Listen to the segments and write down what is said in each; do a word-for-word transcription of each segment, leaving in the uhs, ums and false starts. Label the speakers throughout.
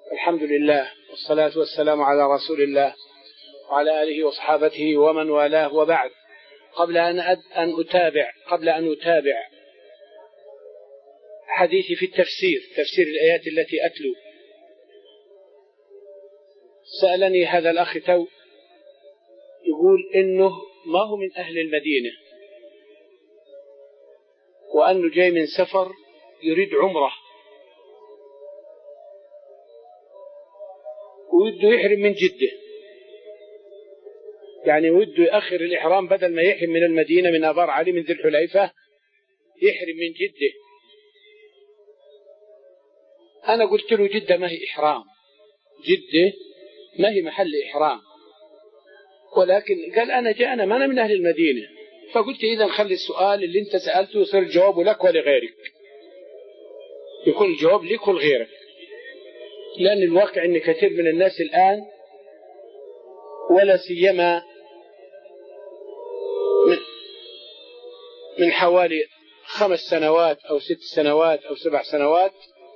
Speaker 1: الحمد لله والصلاة والسلام على رسول الله وعلى آله وصحابته ومن والاه، وبعد. قبل أن أن أتابع قبل أن أتابع حديثي في التفسير تفسير الآيات التي أتلو، سألني هذا الأخ تو يقول إنه ما هو من أهل المدينة، وأنه جاي من سفر يريد عمره ويده يحرم من جدة، يعني وده يأخر الإحرام، بدل ما يحرم من المدينة من آبار علي من ذي الحليفة يحرم من جدة. أنا قلت له جدة ما هي إحرام، جدة ما هي محل إحرام، ولكن قال أنا جاء أنا ما أنا من أهل المدينة. فقلت إذا خلي السؤال اللي أنت سألته يصير الجواب لك ولغيرك، يكون الجواب لك ولغيرك، لأن الواقع أن كثير من الناس الآن ولا سيما من, من حوالي خمس سنوات أو ست سنوات أو سبع سنوات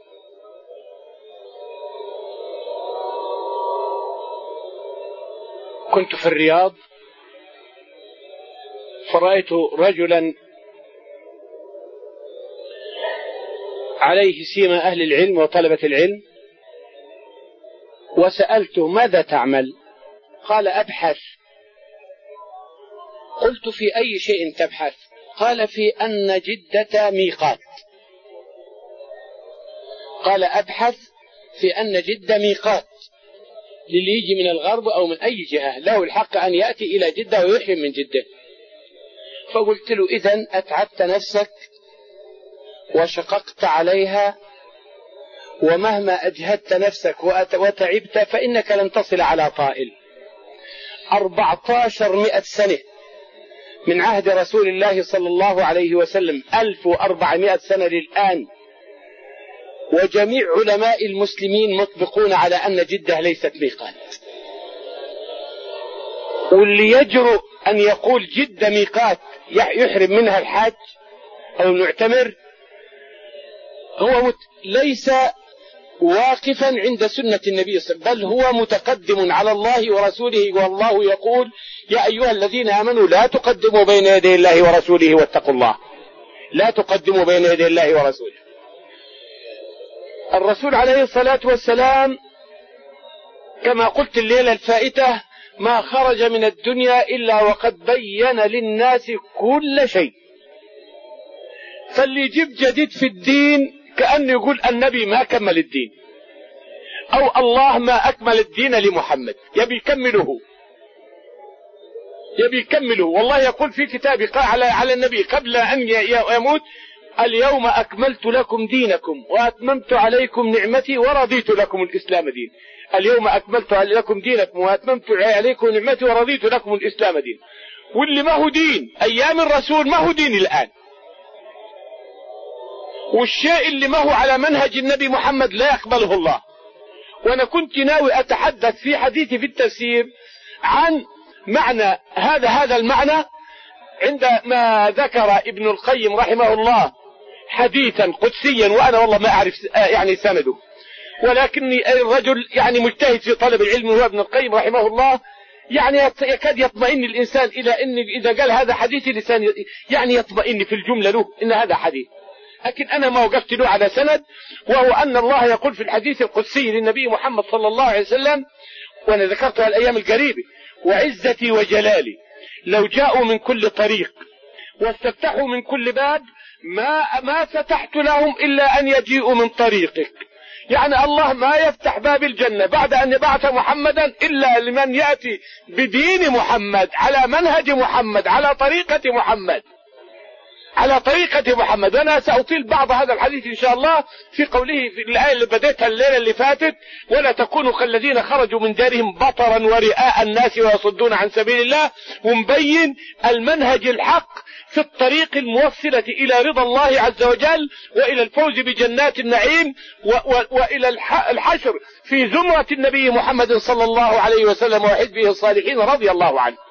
Speaker 1: كنت في الرياض، فرأيت رجلا عليه سيما أهل العلم وطلبة العلم، وسألته ماذا تعمل؟ قال أبحث. قلت في أي شيء تبحث؟ قال في أن جدة ميقات. قال أبحث في أن جدة ميقات للي يجي من الغرب أو من أي جهة له الحق أن يأتي إلى جدة ويحرم من جدة. فقلت له إذن أتعبت نفسك وشققت عليها، ومهما أجهدت نفسك وتعبت فإنك لن تصل على طائل. أربعة عشر مئة سنة من عهد رسول الله صلى الله عليه وسلم، ألف وأربعمائة سنة للآن، وجميع علماء المسلمين مطبقون على أن جدة ليست ميقات. واللي يجرؤ أن يقول جدة ميقات يحرم منها الحاج أو المعتمر هو مت... ليس واقفا عند سنة النبي صلى الله عليه وسلم، بل هو متقدم على الله ورسوله، والله يقول يا أيها الذين آمنوا لا تقدموا بين يدي الله ورسوله واتقوا الله، لا تقدموا بين يدي الله ورسوله. الرسول عليه الصلاة والسلام كما قلت الليلة الفائتة ما خرج من الدنيا إلا وقد بين للناس كل شيء، فاللي يجيب جديد في الدين كأنه يقول النبي ما كمل الدين، أو الله ما أكمل الدين لمحمد، يبي يكمله يبي يكمله. والله يقول في كتابه على على النبي قبل أن يموت اليوم أكملت لكم دينكم وأتممت عليكم نعمتي ورضيت لكم الإسلام دين. اليوم أكملت لكم دينكم وأتممت عليكم نعمتي ورضيت لكم الإسلام دين. واللي ما هو دين أيام الرسول ما هو دين الآن، والشيء اللي ما هو على منهج النبي محمد لا يقبله الله. وأنا كنت ناوي أتحدث في حديثي في التفسير عن معنى هذا هذا المعنى عندما ذكر ابن القيم رحمه الله حديثا قدسيا، وأنا والله ما أعرف يعني سنده، ولكني الرجل يعني مجتهد في طلب العلم هو ابن القيم رحمه الله، يعني يكاد يطمئن الإنسان إلى أن إذا قال هذا حديث لسان يعني يطمئن في الجملة له إن هذا حديث. لكن أنا ما وقفت له على سند، وهو أن الله يقول في الحديث القدسي للنبي محمد صلى الله عليه وسلم، وأنا ذكرتها الأيام القريبة: وعزتي وجلالي لو جاءوا من كل طريق واستفتحوا من كل باب ما ما فتحت لهم إلا أن يجيئوا من طريقك. يعني الله ما يفتح باب الجنة بعد أن يبعث محمدا إلا لمن يأتي بدين محمد على منهج محمد على طريقة محمد على طريقة محمد. وأنا سأطيل بعض هذا الحديث إن شاء الله في قوله في الآية اللي بديتها الليلة اللي فاتت: ولا تكونوا كالذين خرجوا من دارهم بطرا ورئاء الناس ويصدون عن سبيل الله، ومبين المنهج الحق في الطريق الموصلة إلى رضا الله عز وجل وإلى الفوز بجنات النعيم وإلى الحشر في زمرة النبي محمد صلى الله عليه وسلم وحزبه الصالحين رضي الله عنه.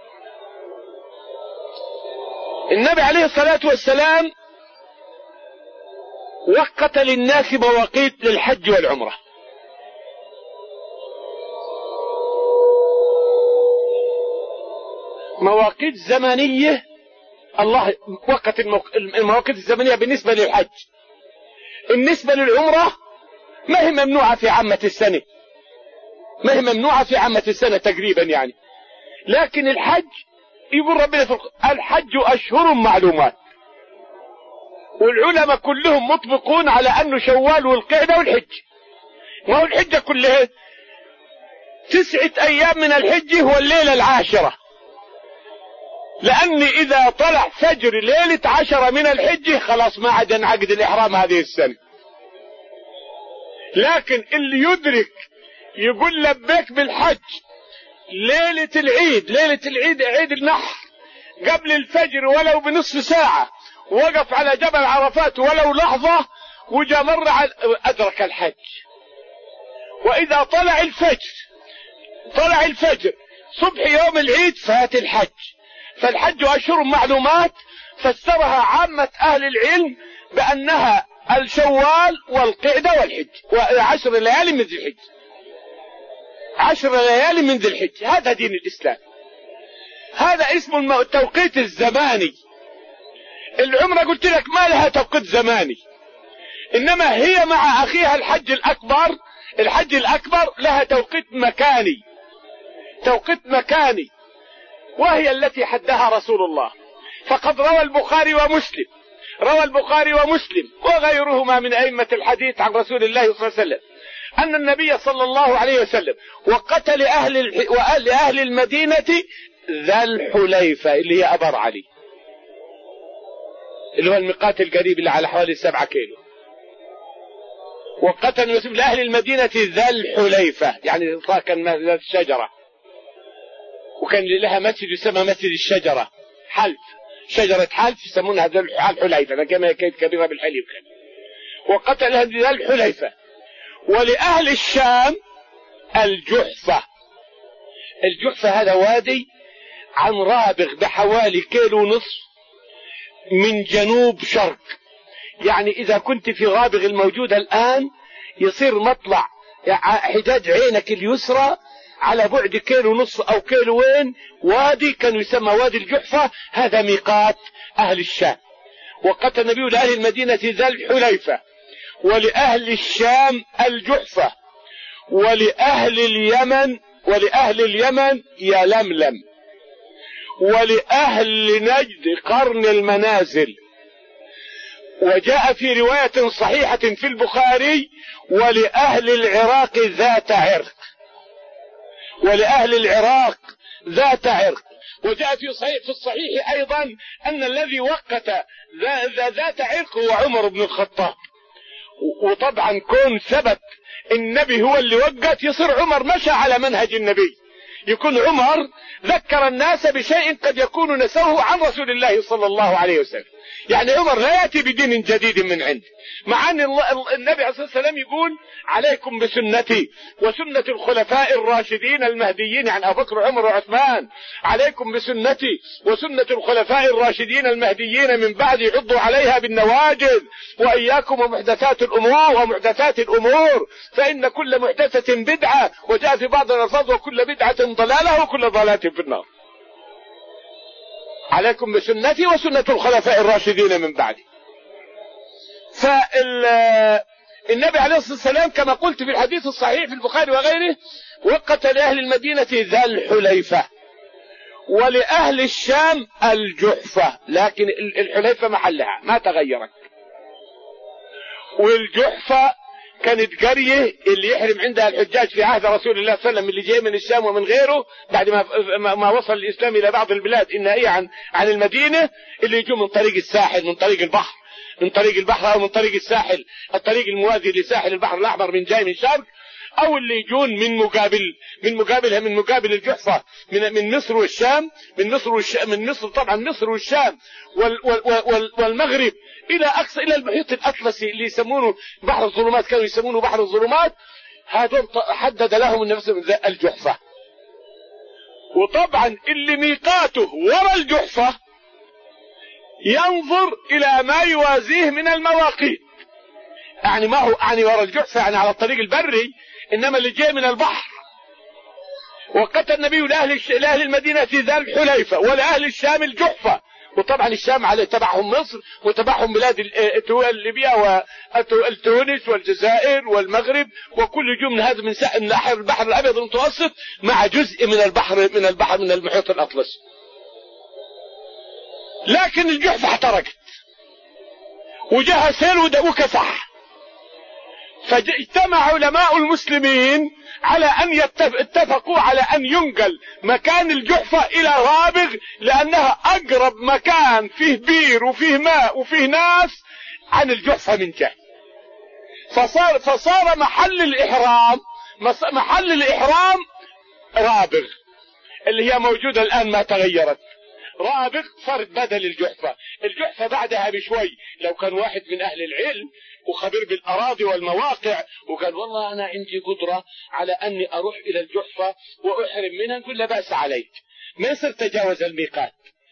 Speaker 1: النبي عليه الصلاة والسلام وقت للناس مواقيت للحج والعمرة، مواقيت زمنية. الله وقت المواقيت الزمنية بالنسبة للحج. بالنسبة للعمرة ما هي ممنوعة في عامة السنة، ما هي ممنوعة في عامة السنة تقريبا يعني. لكن الحج يقول ربنا في الحج أشهر معلومات، والعلماء كلهم مطبقون على أنه شوال والقعدة والحج. ما هو الحجة كلها تسعة أيام من الحج هو الليلة العاشرة، لأن إذا طلع فجر ليلة عشرة من الحج خلاص ما عاد ينعقد الإحرام هذه السنة. لكن اللي يدرك يقول لبيك بالحج ليلة العيد، ليلة العيد عيد النحر قبل الفجر ولو بنصف ساعة، وقف على جبل عرفات ولو لحظة وجا مر أدرك الحج. وإذا طلع الفجر طلع الفجر صبح يوم العيد فات الحج. فالحج أشهر معلومات فسرها عامة أهل العلم بأنها الشوال والقعدة والحج وعشر ليالي من ذي الحج، عشر ليالي من ذي الحج. هذا دين الإسلام، هذا اسمه التوقيت الزماني. العمرة قلت لك ما لها توقيت زماني، إنما هي مع أخيها الحج الأكبر، الحج الأكبر لها توقيت مكاني، توقيت مكاني، وهي التي حدها رسول الله. فقد روى البخاري ومسلم، روى البخاري ومسلم وغيرهما من أئمة الحديث عن رسول الله صلى الله عليه وسلم أن النبي صلى الله عليه وسلم وقت لأهل, الح... لأهل المدينة ذا الحليفة اللي هي أبر علي، اللي هو الميقات القريب اللي على حوالي سبعة كيلو. وقت المسلم لأهل المدينة ذا الحليفة، يعني كان ذات الشجرة، وكان لها مسجد يسمى مسجد الشجرة، حلف، شجرة حلف يسمونها ذا الحليفة كما كانت كبيرة بالحليب. وقتل ذا الحليفة. ولأهل الشام الجحفة. الجحفة هذا وادي عن رابغ بحوالي كيلو ونصف من جنوب شرق، يعني إذا كنت في رابغ الموجودة الآن يصير مطلع حداد عينك اليسرى على بعد كيلو ونصف أو كيلوين وادي كان يسمى وادي الجحفة، هذا ميقات أهل الشام. وقت النبي لأهل المدينة ذا الحليفة، ولأهل الشام الجحفة، ولأهل اليمن ولأهل اليمن يلملم، ولأهل نجد قرن المنازل. وجاء في رواية صحيحة في البخاري ولأهل العراق ذات عرق، ولأهل العراق ذات عرق. وجاء في صحيح في الصحيح أيضا أن الذي وقت ذات عرق هو عمر بن الخطاب. وطبعا كون ثبت النبي هو اللي وقت يصير عمر مشى على منهج النبي، يكون عمر ذكر الناس بشيء قد يكون نسوه عن رسول الله صلى الله عليه وسلم. يعني عمر لا يأتي بدين جديد من عنده، مع أن النبي عليه الصلاة والسلام يقول عليكم بسنتي وسنة الخلفاء الراشدين المهديين، يعني أبو بكر وعمر وعثمان، عليكم بسنتي وسنة الخلفاء الراشدين المهديين من بعد عضوا عليها بالنواجذ، وإياكم ومحدثات الأمور ومحدثات الأمور فإن كل محدثة بدعة، وجاء في بعض الألفاظ وكل بدعة ضلالة وكل ضلالة في النار. عليكم بسنتي وسنة الخلفاء الراشدين من بعدي. فالنبي عليه الصلاة والسلام كما قلت في الحديث الصحيح في البخاري وغيره وقت لأهل المدينة ذا الحليفة، ولأهل الشام الجحفة، لكن الحليفة محلها ما تغيرت. والجحفة كانت قرية اللي يحرم عندها الحجاج في عهد رسول الله صلى الله عليه وسلم اللي جاي من الشام ومن غيره بعد ما ما وصل الإسلام إلى بعض البلاد النائية عن عن المدينة، اللي يجوا من طريق الساحل، من طريق البحر، من طريق البحر أو من طريق الساحل، الطريق الموازي لساحل البحر الأحمر من جاي من شرق، أو اللي يجون من مقابل من مقابلها من مقابل الجحفة من من مصر والشام، من مصر والشام من مصر طبعا مصر والشام وال وال وال والمغرب إلى أقصى إلى المحيط الأطلسي اللي يسمونه بحر الظلمات، كانوا يسمونه بحر الظلمات. هذول حدد لهم النفس من الجحفة. وطبعا اللي ميقاته ورا الجحفة ينظر إلى ما يوازيه من المواقيت، يعني ما هو يعني ورا الجحفة يعني على الطريق البري، إنما اللي جاي من البحر وقتل النبي لأهل, لأهل المدينة ذا الحليفة ولأهل الشام الجحفة. وطبعا الشام عليه تبعهم مصر وتبعهم بلاد ليبيا وتونس والجزائر والمغرب وكل جو من هذا من نحر البحر الأبيض المتوسط مع جزء من البحر من البحر من المحيط الأطلسي. لكن الجحفة احترقت وجاها سيل وكسح. فاجتمع علماء المسلمين على ان اتفقوا على ان ينقل مكان الجحفة الى رابغ لانها اقرب مكان فيه بير وفيه ماء وفيه ناس عن الجحفة من جهة. فصار, فصار محل الاحرام محل الاحرام رابغ اللي هي موجودة الان ما تغيرت. رابغ صارت بدل الجحفة. الجحفة بعدها بشوي لو كان واحد من اهل العلم وخبير بالأراضي والمواقع وقال والله أنا عندي قدرة على أني أروح إلى الجحفة وأحرم منها، نقول لا بأس عليك، ما يصير تجاوز الميقات.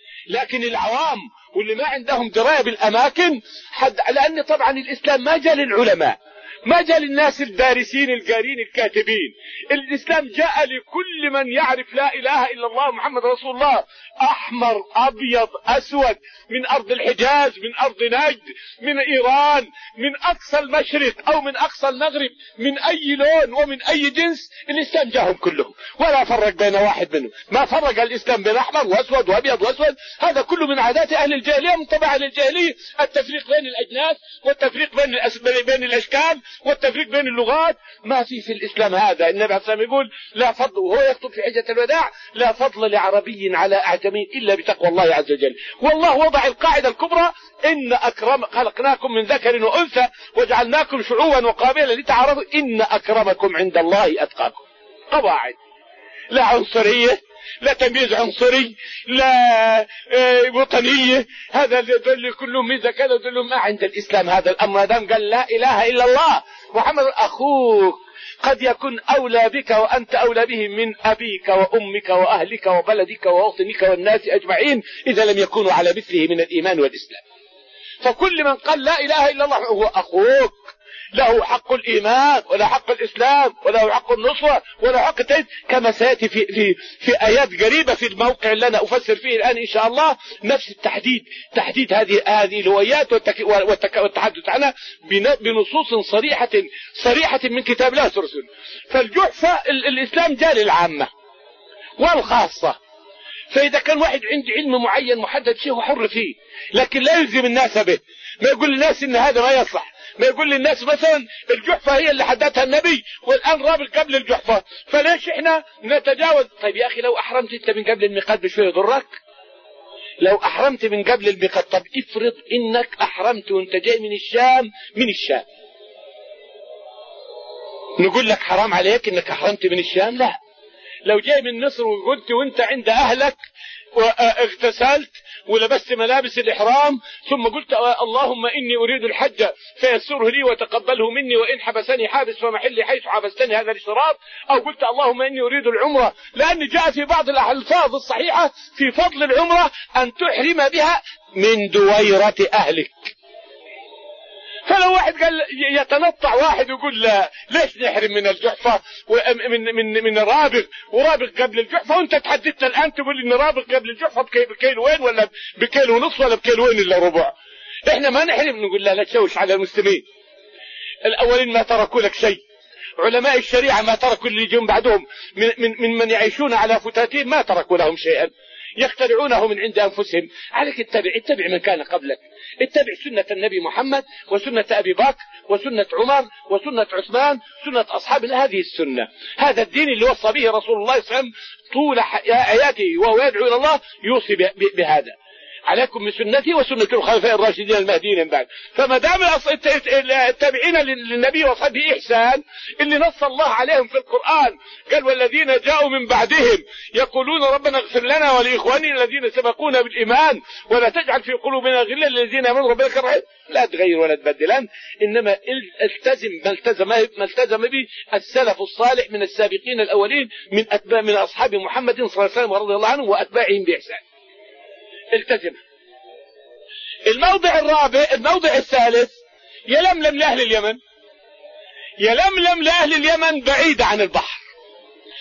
Speaker 1: لكن العوام واللي ما عندهم دراية بالأماكن حد، لأن طبعا الإسلام ما جاء للعلماء، ما جاء للناس الدارسين القارين الكاتبين. الإسلام جاء لكل من يعرف لا إله إلا الله محمد رسول الله، أحمر أبيض أسود، من أرض الحجاز، من أرض نجد، من إيران، من أقصى المشرق أو من أقصى المغرب، من أي لون ومن أي جنس. الإسلام جاءهم كلهم ولا فرق بين واحد منهم. ما فرق الإسلام بين أحمر وأسود وأبيض وأسود، هذا كله من عادات أهل الجاهلية، من طبع أهل الجاهلية التفريق بين الأجناس والتفريق بين, بين الأشكال والتفريق بين اللغات. ما في في الإسلام هذا. النبي عليه الصلاة والسلام يقول لا فضل، وهو يخطب في حجة الوداع، لا فضل لعربي على أعجمي إلا بتقوى الله عز وجل. والله وضع القاعدة الكبرى إن أكرم خلقناكم من ذكر وأنثى وجعلناكم شعوبا وقبائل لتعارفوا إن أكرمكم عند الله أتقاكم. قواعد، لا عنصرية، لا تمييز عنصري، لا وطنية، هذا دل كلهم ميزة كذا ودلهم ما عند الإسلام هذا الأمر. دام قال لا إله إلا الله محمد أخوك قد يكون أولى بك وأنت أولى به من أبيك وأمك وأهلك وبلدك ووطنك والناس أجمعين إذا لم يكونوا على مثله من الإيمان والإسلام. فكل من قال لا إله إلا الله هو أخوك، له حق الإيمان ولا حق الإسلام ولا حق النصرة ولا حق التأييد، كما سيأتي في, في, في آيات قريبة في الموقع اللي أنا أفسر فيه الآن إن شاء الله. نفس التحديد، تحديد هذه هذه الهويات والتحدث عنها بنصوص صريحة صريحة من كتاب الله ورسوله. فالجحفة الإسلام جاء للعامة والخاصة. فإذا كان واحد عنده علم معين محدد شيء هو حر فيه، لكن لا يلزم الناس به. ما يقول للناس إن هذا ما يصح، ما يقول للناس مثلا الجحفة هي اللي حددها النبي والآن رابط قبل الجحفة، فليش احنا نتجاوز؟ طيب يا أخي لو أحرمت أنت من قبل الميقات بشوي يضرك؟ لو أحرمت من قبل الميقات، طب افرض إنك أحرمت وأنت جاي من الشام من الشام، نقول لك حرام عليك إنك أحرمت من الشام؟ لا. لو جاي من مصر وقلت وانت عند أهلك واغتسلت ولبست ملابس الإحرام ثم قلت اللهم إني أريد الحج فيسره لي وتقبله مني وإن حبسني حابس فمحلي حيث حبستني، هذا الاشتراط. أو قلت اللهم إني أريد العمرة، لأن جاء في بعض الألفاظ الصحيحة في فضل العمرة أن تحرم بها من دويرة أهلك. فلو واحد قال يتنطع واحد ويقول لا ليش نحرم من الجحفة ومن من من رابغ ورابغ قبل الجحفة، وانت تحددت الان تقول ان رابغ قبل الجحفة بكيلوين ولا بكيلو ونصف ولا بكيلوين الا ربع. احنا ما نحرم، نقول لا لا تشوش على المسلمين. الاولين ما تركوا لك شيء، علماء الشريعة ما تركوا اللي يجون بعدهم من من من, من يعيشون على فتاتين ما تركوا لهم شيئا، يخترعونه من عند أنفسهم. عليك اتبع اتبع من كان قبلك، اتبع سنة النبي محمد وسنة أبي بكر وسنة عمر وسنة عثمان، سنة أصحاب هذه السنة. هذا الدين اللي وصى به رسول الله صلى الله عليه وسلم طول حياته وهو يدعو إلى الله، يوصي بهذا: عليكم بسنتي وسنة الخلفاء الراشدين المهديين من بعد. فما دام التابعين للنبي وصحبه إحسان اللي نص الله عليهم في القرآن، قال والذين جاءوا من بعدهم يقولون ربنا اغفر لنا ولإخواننا الذين سبقونا بالإيمان ولا تجعل في قلوبنا غلا للذين آمنوا ربك الرحيم. لا تغير ولا تبدلن، إنما التزم ما التزم ما التزم به السلف الصالح من السابقين الأولين من أتباع من أصحاب محمد صلى الله عليه وسلم ورضي الله عنهم وأتباعهم بإحسان. التزم. الموضع الرابع، الموضع الثالث، يلملم لأهل اليمن. يلملم لأهل اليمن بعيد عن البحر،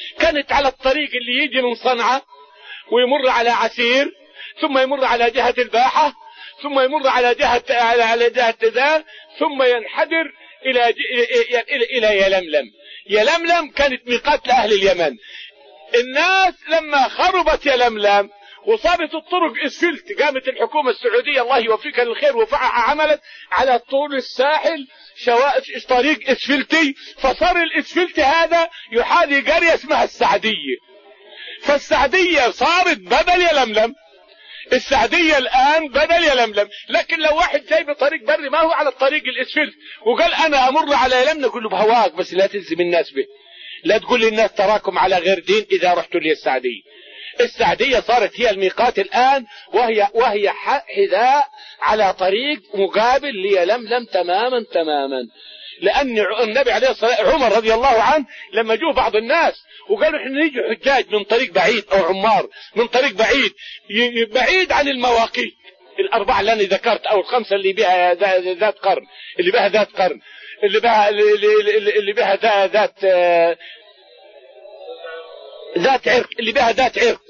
Speaker 1: كانت على الطريق اللي يجي من صنعاء ويمر على عسير، ثم يمر على جهة الباحة، ثم يمر على جهة على على جهة ذا، ثم ينحدر إلى إلى إلى يلملم. يلملم كانت ميقات لأهل اليمن. الناس لما خربت يلملم وصارت الطرق اسفلت، قامت الحكومة السعودية الله يوفقها للخير وفعها عملت على طول الساحل شوائب طريق اسفلتي، فصار الاسفلتي هذا يحاذي قرية اسمها السعدية، فالسعدية صارت بدل يلملم. السعدية الآن بدل يلملم. لكن لو واحد جاي بطريق بري ما هو على الطريق الاسفلت وقال أنا أمر على يلملم، نقول له بهواك بس لا تلزم الناس به، لا تقول للناس تراكم على غير دين إذا رحتوا لي السعدية. السعدية صارت هي الميقات الآن، وهي وهي حذاء على طريق مقابل ليلملم تماما تماما. لأن النبي عليه الصلاة والسلام عمر رضي الله عنه لما جوا بعض الناس وقالوا احنا نيجي حجاج من طريق بعيد او عمار من طريق بعيد بعيد عن المواقيت الأربعة اللي أنا ذكرت أو الخمسة اللي بها ذات قرن، اللي بها ذات قرن، اللي بها اللي بها ذات ذات عرق، اللي بها ذات عرق.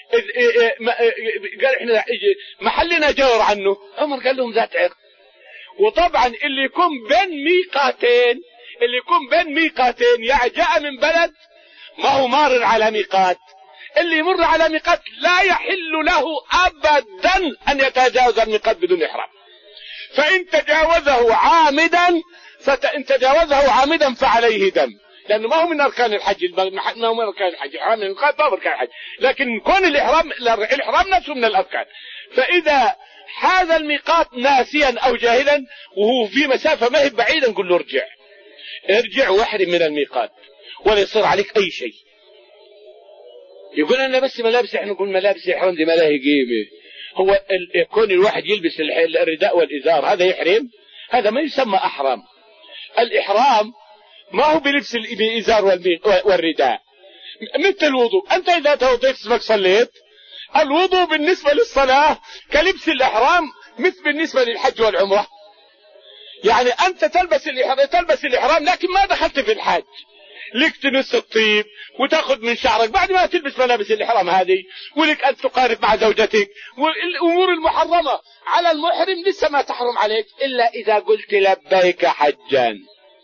Speaker 1: قال احنا محلنا جور عنه. عمر قال لهم ذات عرق. وطبعا اللي يكون بين ميقاتين اللي يكون بين ميقاتين يعني جاء من بلد ما هو مارر على ميقات، اللي يمر على ميقات لا يحل له أبدا أن يتجاوز الميقات بدون إحرام. فإن تجاوزه عامدا فإن تجاوزه عامدا فعليه دم، لأنه ما هو من أركان الحج، ما هو من أركان الحج، الإحرام من الميقات ما هو أركان الحج، لكن كون الإحرام الإحرام نفسه من الأركان. فإذا حاز الميقات ناسيا أو جاهلا وهو في مسافة ما هي بعيدة نقول له ارجع ارجع واحرم من الميقات ولا يصير عليك أي شيء. يقول أنا بس ملابس، احنا نقول ملابس الإحرام دي ما لها قيمة. هو كون الواحد يلبس الرداء والإزار هذا يحرم؟ هذا ما يسمى أحرام. الإحرام ما هو بلبس الإزار والرداء، مثل الوضوء. أنت إذا توضيت اسمك صليت، الوضوء بالنسبة للصلاة كلبس الإحرام مثل بالنسبة للحج والعمرة. يعني أنت تلبس الإحرام تلبس الإحرام لكن ما دخلت في الحج، لك تنس الطيب وتأخذ من شعرك بعد ما تلبس ملابس الإحرام هذه، ولك أن تقارب مع زوجتك، والأمور المحرمة على المحرم لسه ما تحرم عليك إلا إذا قلت لبيك حجا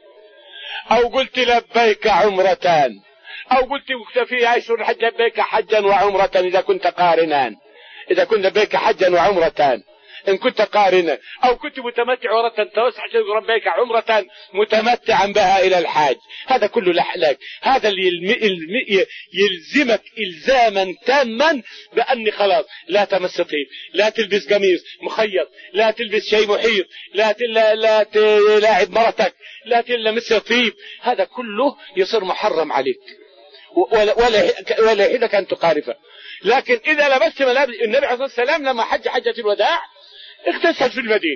Speaker 1: أو قلت لبيك عمرتان أو قلت في أشهر الحج لبيك حجا وعمرة إذا كنت قارنا، إذا كنت لبيك حجا وعمرتان إن كنت قارنا، أو كنت متمتع ورة توسع لبيك عمرة متمتعا بها إلى الحاج. هذا كله لك، هذا اللي يلمي يلزمك إلزاما تاما بأني خلاص لا تمس طيب، لا تلبس قميص مخيط، لا تلبس شيء محيط، لا لا لا تلاعب مرتك، لا تلمس طيب. هذا كله يصير محرم عليك ولا ولا ولا يحلك أن تقارفه. لكن إذا لبست ملابس النبي عليه الصلاة والسلام لما حج حجة الوداع اغتسل في المدينة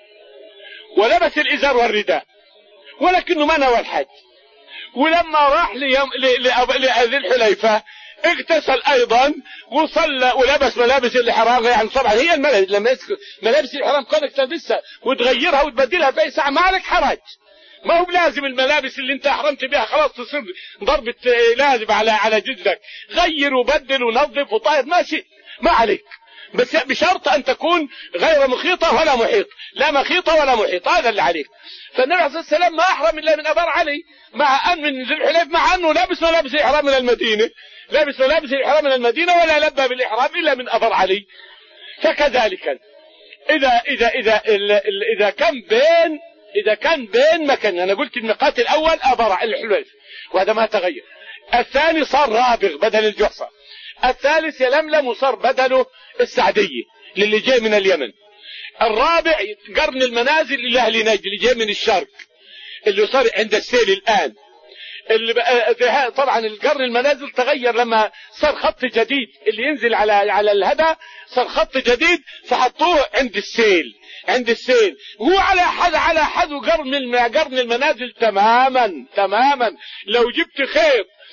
Speaker 1: ولبس الإزار والرداء ولكنه ما نوى الحج. ولما راح لذي الحليفة اغتسل أيضا وصلى ولبس ملابس الإحرام. يعني طبعا هي الملابس لما ملابس الإحرام كونك تلبسها وتغيرها وتبدلها في أي ساعة ما عليك حرج، ما هو بلازم الملابس اللي انت احرمت بها خلاص تصير ضربة لازم على على جلدك، غير وبدل ونظف وطاهر ماشي ما عليك، بس بشرط ان تكون غير مخيطة ولا محيط، لا مخيطة ولا محيط، هذا اللي عليك. فالنبي عليه الصلاة والسلام ما احرم الا من ابار علي مع ان من ذي الحليف، مع انه لابس ملابس الاحرام من المدينة، لابس ملابس الاحرام من المدينة ولا لبى بالاحرام الا من ابار علي. فكذلك اذا اذا اذا اذا كان بين إذا كان بين مكان، أنا قلت الميقات الأول أبرع الحليف وهذا ما تغير، الثاني صار رابغ بدل الجحفة، الثالث يلملم وصار بدله السعدية للي جاي من اليمن، الرابع قرن المنازل إلى أهل نجد اللي جاي من الشرق اللي صار عند السيل الآن. اللي طبعا القرن المنازل تغير لما صار خط جديد اللي ينزل على على الهدى، صار خط جديد فحطوه عند السيل عند السيل هو على حد على حد قرن قرن المنازل تماما تماما. لو جبت خيط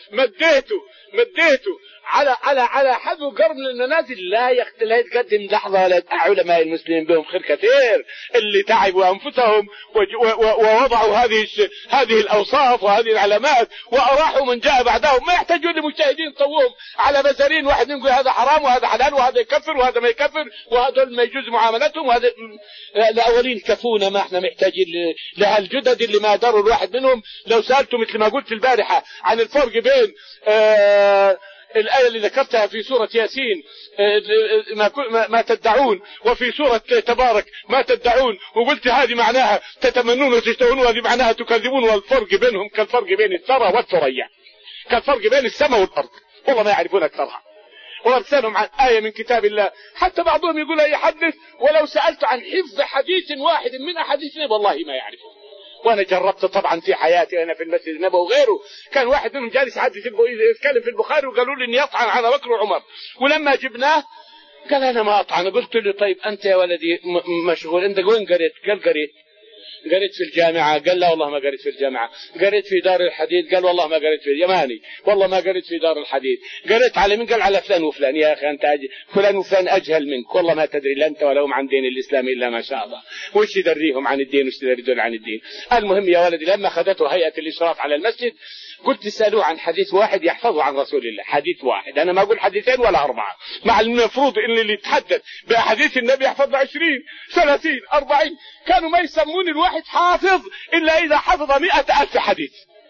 Speaker 1: مديته مديته على على على حذو قرن المنازل لا يخت... لا يتقدم لحظه ولا علماء المسلمين بهم خير كثير اللي تعبوا انفسهم و... و... ووضعوا هذه الش... هذه الاوصاف وهذه العلامات واراحوا من جاء بعدهم. ما يحتاجون لمجتهدين طوهم على مزارين واحد يقول هذا حرام وهذا حلال وهذا يكفر وهذا ما يكفر وهذا ما يجوز معاملتهم وهذا. الاولين كفونا، ما احنا محتاجين ل... لهالجدد اللي ما دروا الواحد منهم. لو سالته مثل ما قلت البارحه عن الفرق بين آه الآية اللي ذكرتها في سورة ياسين ما, ما تدعون وفي سورة تبارك ما تدعون، وقلت هذه معناها تتمنون وتشتهون وهذه معناها تكذبون، والفرق بينهم كالفرق بين الثرى والثريا، كالفرق بين السماء والأرض. والله ما يعرفون أكثرها وارسلهم عن آية من كتاب الله. حتى بعضهم يقول يحدث ولو سألت عن حفظ حديث واحد من أحاديث والله ما يعرفه. وانا جربت طبعا في حياتي انا في المسجد النبوي وغيره. كان واحد منهم جالس يحدث يتكلم في البخاري وقالوا لي اني اطعن على بكر وعمر، ولما جبناه قال انا ما اطعن. قلت له طيب انت يا ولدي مشغول، انت وين قريت؟ قال قريت قريت في الجامعة. قال لا والله ما قريت في الجامعة. قريت في دار الحديد. قال والله ما قريت في اليماني. والله ما قريت في دار الحديد. قريت على من؟ قال على فلان وفلان. يا اخي انت أج... فلان وفلان اجهل منك، والله ما تدري لا انت ولا هم عن دين الاسلام الا ما شاء الله. وش يدريهم عن الدين وش يدري عن الدين؟ المهم يا ولدي لما اخذته هيئة الاشراف على المسجد قلت اسالوه عن حديث واحد يحفظه عن رسول الله، حديث واحد. انا ما اقول حديثين ولا اربعة، مع المفروض ان اللي يتحدث باحاديث النبي يحفظ عشرين ثلاثين أربعين. كانوا ما يسمون الواحد حافظ الا اذا حفظ مئة الف حديث،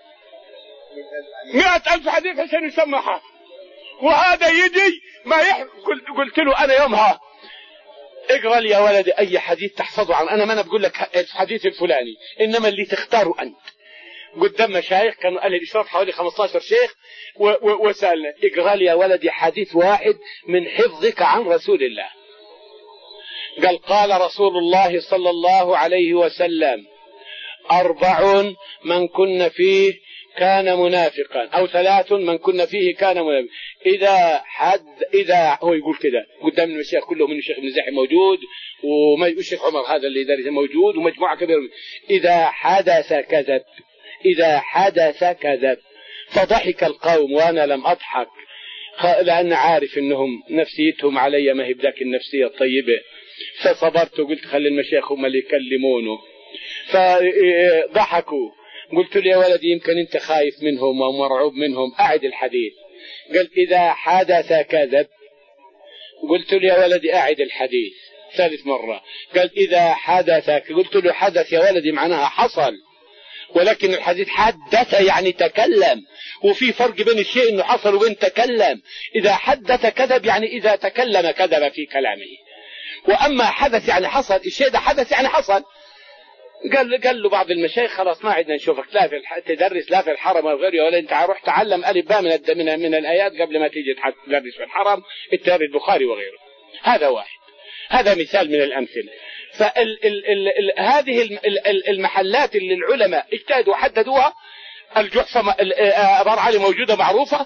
Speaker 1: مئة الف حديث عشان يسمى حافظ. وهذا يجي ما يحفظ. قلت له انا يومها اقرا لي يا ولدي اي حديث تحفظه عن، انا ما انا بقول لك الحديث الفلاني، انما اللي تختاره انت. قدام مشايخ كانوا اهل الاشراف حوالي خمسة عشر شيخ وسالنا اقرا لي يا ولدي حديث واحد من حفظك عن رسول الله. قال قال رسول الله صلى الله عليه وسلم أربع من كن فيه كان منافقا، أو ثلاث من كن فيه كان منافقا. إذا حد إذا هو يقول كده قدام المشايخ كلهم، من الشيخ ابن زاحم موجود والشيخ عمر هذا اللي دارسه موجود ومجموعة كبيرة. إذا حدث كذب، إذا حدث كذب. فضحك القوم وأنا لم أضحك لأن عارف أنهم نفسيتهم علي ما هي بذاك النفسية الطيبة. فصبرت وقلت خلي المشايخ هم اللي يكلمونه. فضحكوا. قلت له يا ولدي يمكن انت خايف منهم ومرعوب منهم، اعد الحديث. قال اذا حدث كذب. قلت له يا ولدي اعد الحديث ثالث مرة. قال اذا حدث. قلت له حدث يا ولدي معناها حصل، ولكن الحديث حدث يعني تكلم، وفي فرق بين الشيء انه حصل وبين تكلم. اذا حدث كذب يعني اذا تكلم كذب في كلامه، واما حدث يعني حصل، الشيء ده حدث يعني حصل. قال قال له بعض المشايخ خلاص ما عدنا نشوفك لا في الح... تدرس لا في الحرم ولا غيره، ولا انت روح تعلم الف باء من الد... من, من الايات قبل ما تيجي تدرس في الحرم التاريخ البخاري وغيره. هذا واحد، هذا مثال من الامثله. فال ال ال ال هذه ال المحلات اللي العلماء اجتهدوا وحددوها، الجحفه ابار علي موجوده معروفه،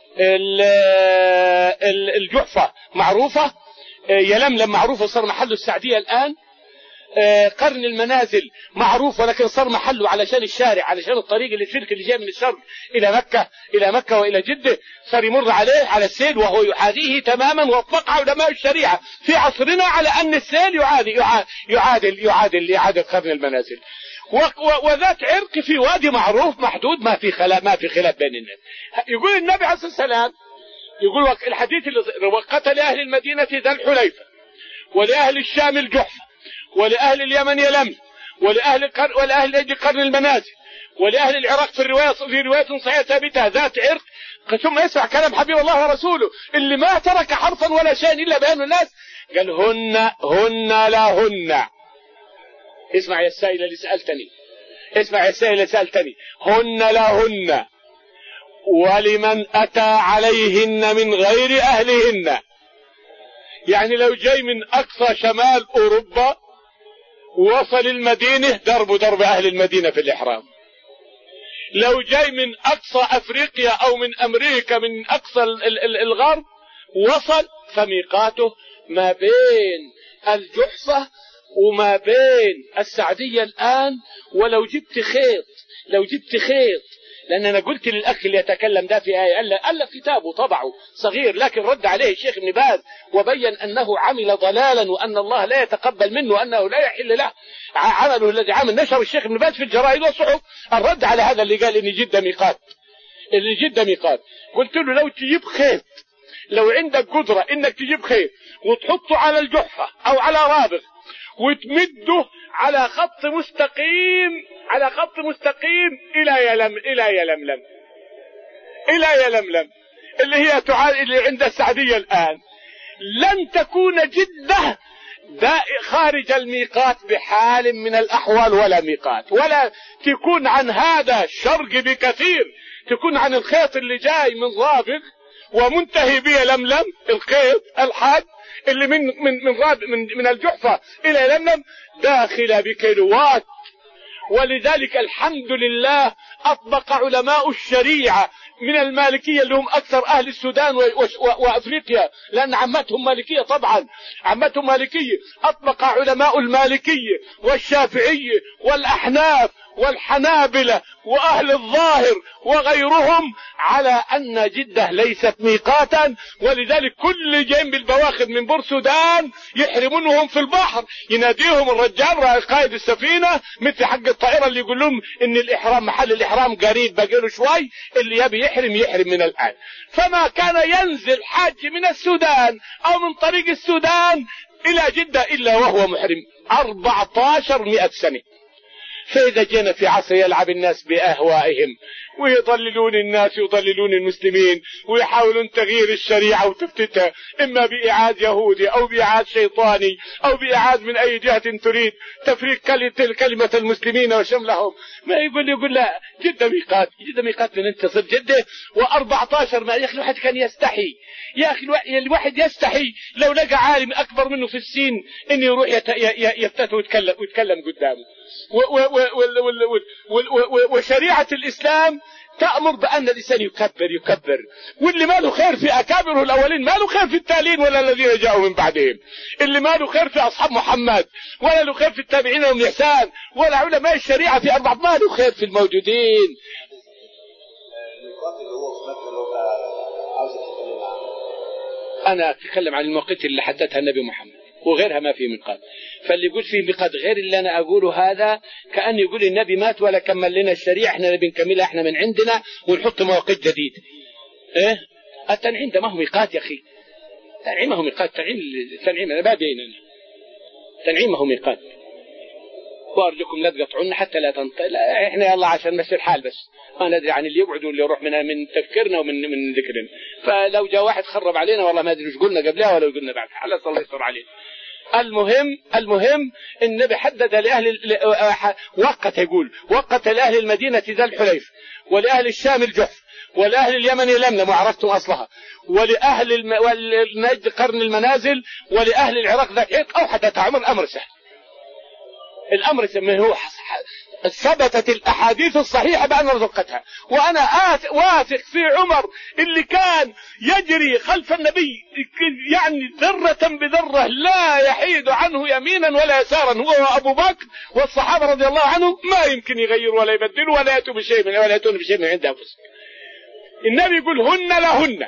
Speaker 1: الجحفه معروفه، يلملم معروفه صار محله السعديه الان، قرن المنازل معروف ولكن صار محله علشان الشارع، علشان الطريق اللي السلك اللي جاي من الشرق الى مكه الى مكه والى جده صار يمر عليه على السيل وهو يحاذيه تماما. واطلق علماء الشريعه في عصرنا على ان السيل يعادل يعادل يعادل يعادل قرن المنازل. وذات عرق في وادي معروف محدود ما في خلاف ما في خلاف بين الناس. يقول النبي عليه الصلاه والسلام، يقول الحديث اللي قتل اهل المدينه ذا الحليفه، ولاهل الشام الجحفه، ولأهل اليمن يلملم، ولأهل قر... ولأهل قرن المنازل، ولأهل العراق في الرواية في رواية صحيحة ثابتة ذات عرق. ثم يسمع كلام حبيب الله ورسوله اللي ما ترك حرفا ولا شيء إلا بيان الناس. قال هن هن لهن. اسمع يا السائل اللي سألتني، اسمع يا السائل اللي سألتني، هن لهن ولمن أتى عليهن من غير أهلهن. يعني لو جاي من أقصى شمال أوروبا وصل المدينة ضرب ضرب أهل المدينة في الإحرام. لو جاي من أقصى أفريقيا أو من أمريكا من أقصى الغرب وصل فميقاته ما بين الجحفة وما بين السعدية الآن. ولو جبت خيط لو جبت خيط لأن أنا قلت للأخ اللي يتكلم ده في آية، ألا كتابه طبعه صغير، لكن رد عليه الشيخ ابن باز وبين أنه عمل ضلالا وأن الله لا يتقبل منه وأنه لا يحل له عمله الذي عمل. نشر الشيخ ابن باز في الجرائد والصحف الرد على هذا اللي قال إن جدة ميقات، اللي جدة ميقات. قلت له لو تجيب خيط، لو عندك قدرة إنك تجيب خيط وتحطه على الجحفة أو على رابغ وتمده على خط مستقيم، على خط مستقيم إلى يلم إلى يلملم إلى يلملم اللي هي تعال اللي عند السعدية الآن، لن تكون جدة خارج الميقات بحال من الأحوال ولا ميقات، ولا تكون عن هذا الشرق بكثير، تكون عن الخيط اللي جاي من رابغ ومنتهي بيلملم، الخيط الحاد اللي من من من راب من من الجحفة إلى يلملم داخل بكيلوات. ولذلك الحمد لله أطبق علماء الشريعة من المالكية اللي هم أكثر أهل السودان وأفريقيا، لأن عمتهم مالكية، طبعا عمتهم مالكية، أطبق علماء المالكية والشافعية والأحناف والحنابلة وأهل الظاهر وغيرهم على أن جدة ليست ميقاتا. ولذلك كل جيم بالبواخر من بور سودان يحرمونهم في البحر، يناديهم الرجال قائد السفينة مثل حق الطائرة اللي يقول لهم إن الإحرام محل الإحرام قريب بقيله شوي، اللي يبي يحرم يحرم من الآن. فما كان ينزل حاج من السودان أو من طريق السودان إلى جدة إلا وهو محرم أربعة عشر مئة سنة. فإذا جينا في عصر يلعب الناس بأهوائهم ويضللون الناس ويضللون المسلمين ويحاولون تغيير الشريعة وتفتتها، إما بإعاد يهودي أو بإعاد شيطاني أو بإعاد من أي جهة تريد تفريق كلمة المسلمين وشملهم، ما يقول يقول لا جدة ميقات، جدة ميقات من انت صرت جدة وأربعة عشر. ما يا أخي الواحد كان يستحي، يا أخي الواحد يستحي لو لقى عالم أكبر منه في السن إنه يروح يفتت ويتكلم ويتكلم قدامه. وشريعة الإسلام تأمر بأن الإنسان يكبر يكبر، واللي ما له خير في أكابره الأولين ما له خير في التالين ولا الذين جاءوا من بعدهم، اللي ما له خير في أصحاب محمد ولا له خير في التابعين ومن إحسان ولا علماء الشريعة في أربعة، ما له خير في الموجودين. أنا أتكلم عن الموقيت اللي حددها النبي محمد وغيرها ما في ميقات. فاللي يقول فيه ميقات غير اللي أنا أقوله هذا كأن يقول النبي مات ولا كمل لنا الشريعة، احنا نبي نكملها احنا من عندنا ونحط مواقيت جديدة. ايه التنعيم ده ما هو ميقات يا أخي، التنعيم ما هو ميقات، التنعيم التنعيم أنا بابين أنا التنعيم ما هو ميقات. وأرجوكم لا تقطعونا حتى لا تنطق، لا احنا يلا عشان نمشي الحال بس، ما ندري عن اللي يقعد واللي يروح من من تفكيرنا ومن من ذكرنا. فلو جاء واحد خرب علينا والله ما ادري ايش قلنا قبلها ولا قلنا بعد، الله الله يستر علينا. المهم المهم النبي حدد لأهل وقت، يقول وقت لأهل المدينة ذا الحليف، ولأهل الشام الجحف، ولأهل اليمن لملم وعرفتم أصلها، ولأهل الم... والنجد قرن المنازل، ولأهل العراق ذا الحيط، أو حتى تعمر الأمر سهل. الأمر سهل هو ثبتت الأحاديث الصحيحة بأن رزقتها. وأنا واثق في عمر اللي كان يجري خلف النبي يعني ذرة بذرة لا يحيد عنه يمينا ولا يسارا، هو وأبو بكر والصحابة رضي الله عنهم، ما يمكن يغيروا ولا يبدلوا ولا يأتوا بشيء من ولا يأتون بشيء من عند أنفسهم. النبي يقول هن لهن